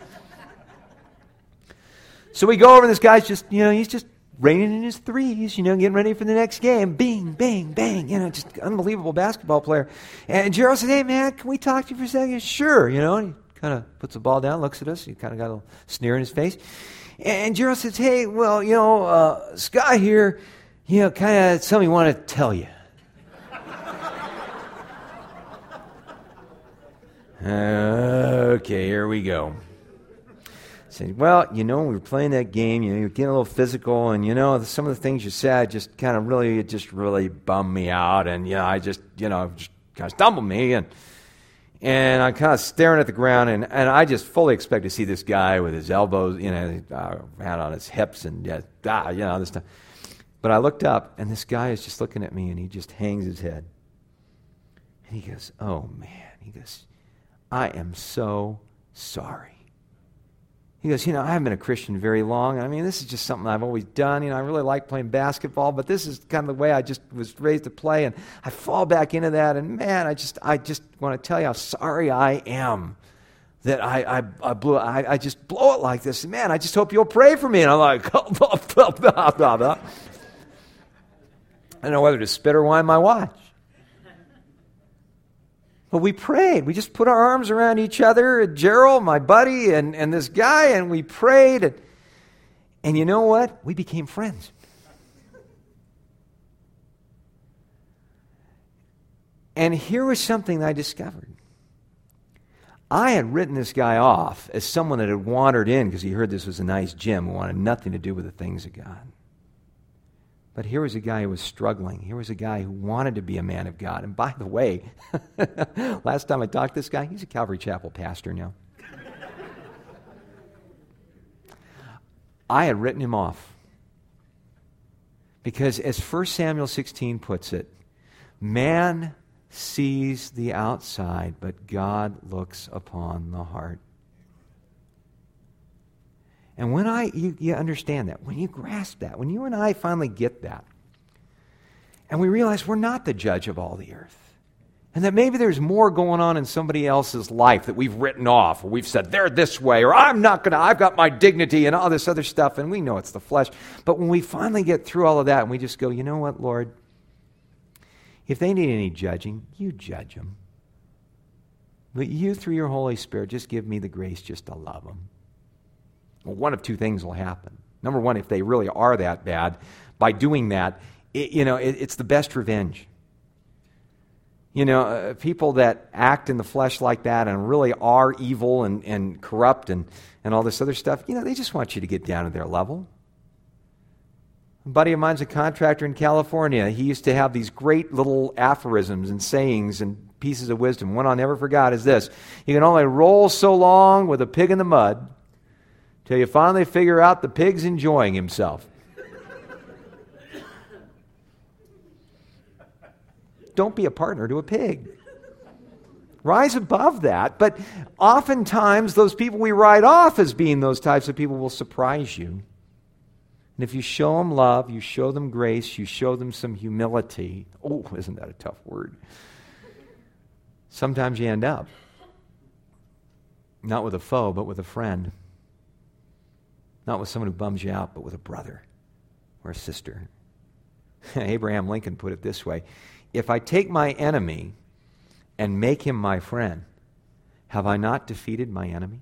So we go over, and this guy's just, he's just raining in his threes, getting ready for the next game. Bing, bang, bang. Just unbelievable basketball player. And Gerald said, "Hey, man, can we talk to you for a second?" "Sure," and he kind of puts the ball down, looks at us. He kind of got a little sneer in his face. And Gerald says, "Hey, well, Scott here, kind of something I want to tell you." Okay, here we go. Said, "Well, when we were playing that game, you were getting a little physical, and some of the things you said just kind of really bummed me out, and just kind of stumbled me, and I'm kind of staring at the ground, and I just fully expect to see this guy with his elbows, hand on his hips, and this stuff. But I looked up, and this guy is just looking at me, and he just hangs his head, and he goes, "Oh man," he goes, "I am so sorry." He goes, "I haven't been a Christian very long. I mean, this is just something I've always done. I really like playing basketball, but this is kind of the way I just was raised to play, and I fall back into that. And man, I just want to tell you how sorry I am that I just blow it like this. And man, I just hope you'll pray for me." And I'm like, blah, blah, blah, blah, blah. I don't know whether to spit or wind my watch. But we prayed. We just put our arms around each other, Gerald, my buddy, and this guy, and we prayed. And you know what? We became friends. And here was something I discovered. I had written this guy off as someone that had wandered in because he heard this was a nice gym and wanted nothing to do with the things of God. But here was a guy who was struggling. Here was a guy who wanted to be a man of God. And by the way, last time I talked to this guy, he's a Calvary Chapel pastor now. I had written him off. Because as 1 Samuel 16 puts it, man sees the outside, but God looks upon the heart. And when you understand that, when you grasp that, when you and I finally get that, and we realize we're not the judge of all the earth, and that maybe there's more going on in somebody else's life that we've written off, or we've said, they're this way, or I've got my dignity and all this other stuff, and we know it's the flesh. But when we finally get through all of that, and we just go, you know what, Lord? If they need any judging, you judge them. But you, through your Holy Spirit, just give me the grace just to love them. Well, one of two things will happen. Number one, if they really are that bad, by doing that, it's the best revenge. People that act in the flesh like that and really are evil and corrupt and all this other stuff, they just want you to get down to their level. A buddy of mine's a contractor in California. He used to have these great little aphorisms and sayings and pieces of wisdom. One I'll never forget is this: you can only roll so long with a pig in the mud till you finally figure out the pig's enjoying himself. Don't be a partner to a pig. Rise above that. But oftentimes, those people we write off as being those types of people will surprise you. And if you show them love, you show them grace, you show them some humility. Oh, isn't that a tough word? Sometimes you end up not with a foe, but with a friend. Not with someone who bums you out, but with a brother or a sister. Abraham Lincoln put it this way: if I take my enemy and make him my friend, have I not defeated my enemy?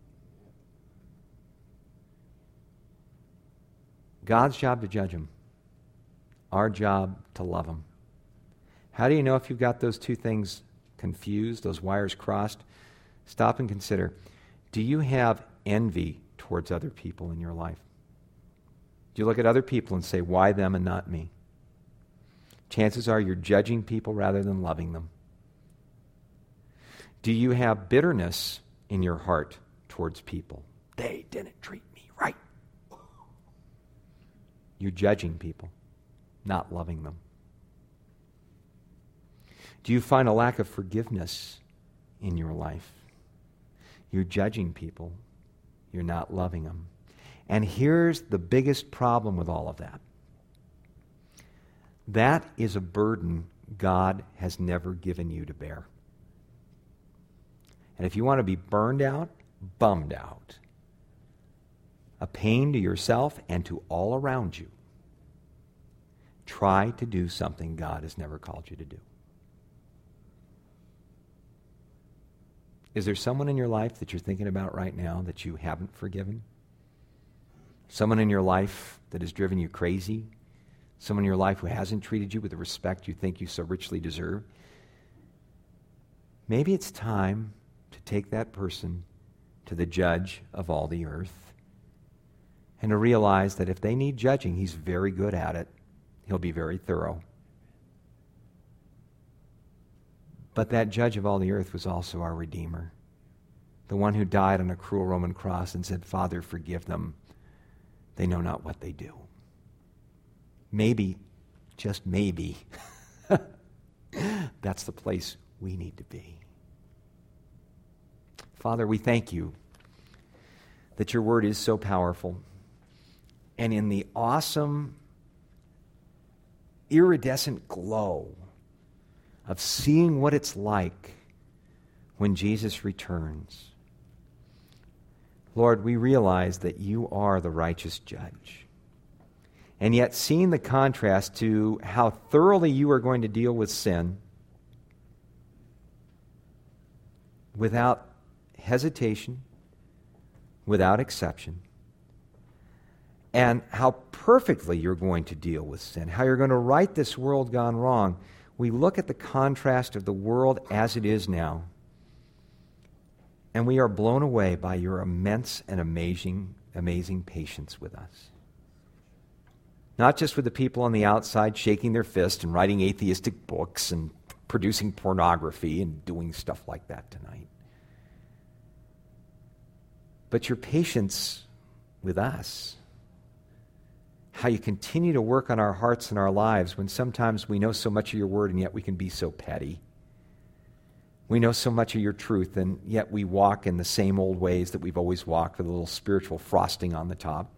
God's job to judge him. Our job to love him. How do you know if you've got those two things confused, those wires crossed? Stop and consider. Do you have envy towards other people in your life? Do you look at other people and say, why them and not me? Chances are you're judging people rather than loving them. Do you have bitterness in your heart towards people? They didn't treat me right. You're judging people, not loving them. Do you find a lack of forgiveness in your life? You're judging people, you're not loving them. And here's the biggest problem with all of that. That is a burden God has never given you to bear. And if you want to be burned out, bummed out, a pain to yourself and to all around you, try to do something God has never called you to do. Is there someone in your life that you're thinking about right now that you haven't forgiven? Someone in your life that has driven you crazy? Someone in your life who hasn't treated you with the respect you think you so richly deserve? Maybe it's time to take that person to the judge of all the earth and to realize that if they need judging, he's very good at it. He'll be very thorough. But that judge of all the earth was also our Redeemer, the one who died on a cruel Roman cross and said, Father, forgive them. They know not what they do. Maybe, just maybe, that's the place we need to be. Father, we thank you that your word is so powerful. And in the awesome, iridescent glow of seeing what it's like when Jesus returns, Lord, we realize that you are the righteous judge. And yet, seeing the contrast to how thoroughly you are going to deal with sin without hesitation, without exception, and how perfectly you're going to deal with sin, how you're going to right this world gone wrong, we look at the contrast of the world as it is now, and we are blown away by your immense and amazing patience with us. Not just with the people on the outside shaking their fist and writing atheistic books and producing pornography and doing stuff like that tonight, but your patience with us. How you continue to work on our hearts and our lives when sometimes we know so much of your word and yet we can be so petty. We know so much of your truth and yet we walk in the same old ways that we've always walked with a little spiritual frosting on the top.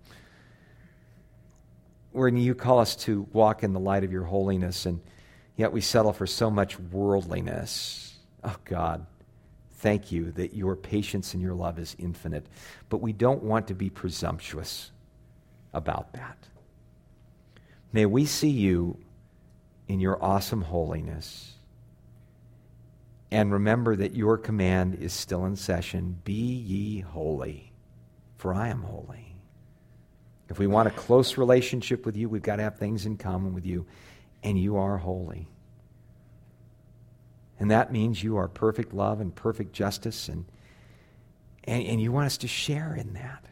When you call us to walk in the light of your holiness and yet we settle for so much worldliness. Oh God, thank you that your patience and your love is infinite. But we don't want to be presumptuous about that. May we see you in your awesome holiness and remember that your command is still in session. Be ye holy, for I am holy. If we want a close relationship with you, we've got to have things in common with you, and you are holy. And that means you are perfect love and perfect justice, and you want us to share in that.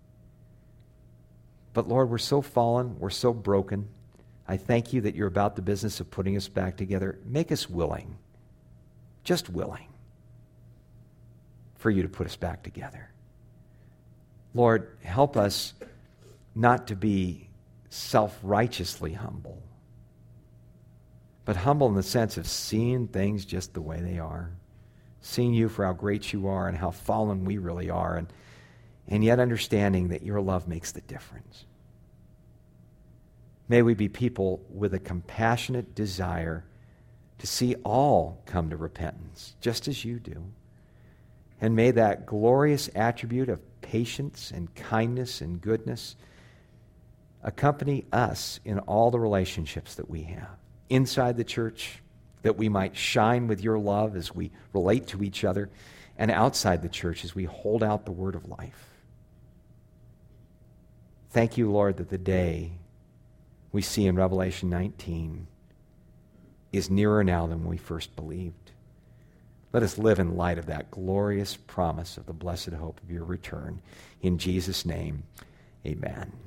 But Lord, we're so fallen, we're so broken. I thank you that you're about the business of putting us back together. Make us willing, just willing, for you to put us back together. Lord, help us not to be self-righteously humble, but humble in the sense of seeing things just the way they are, seeing you for how great you are and how fallen we really are, and yet understanding that your love makes the difference. May we be people with a compassionate desire to see all come to repentance, just as you do. And may that glorious attribute of patience and kindness and goodness accompany us in all the relationships that we have. Inside the church, that we might shine with your love as we relate to each other, and outside the church as we hold out the word of life. Thank you, Lord, that the day we see in Revelation 19 is nearer now than we first believed. Let us live in light of that glorious promise of the blessed hope of your return. In Jesus' name, amen.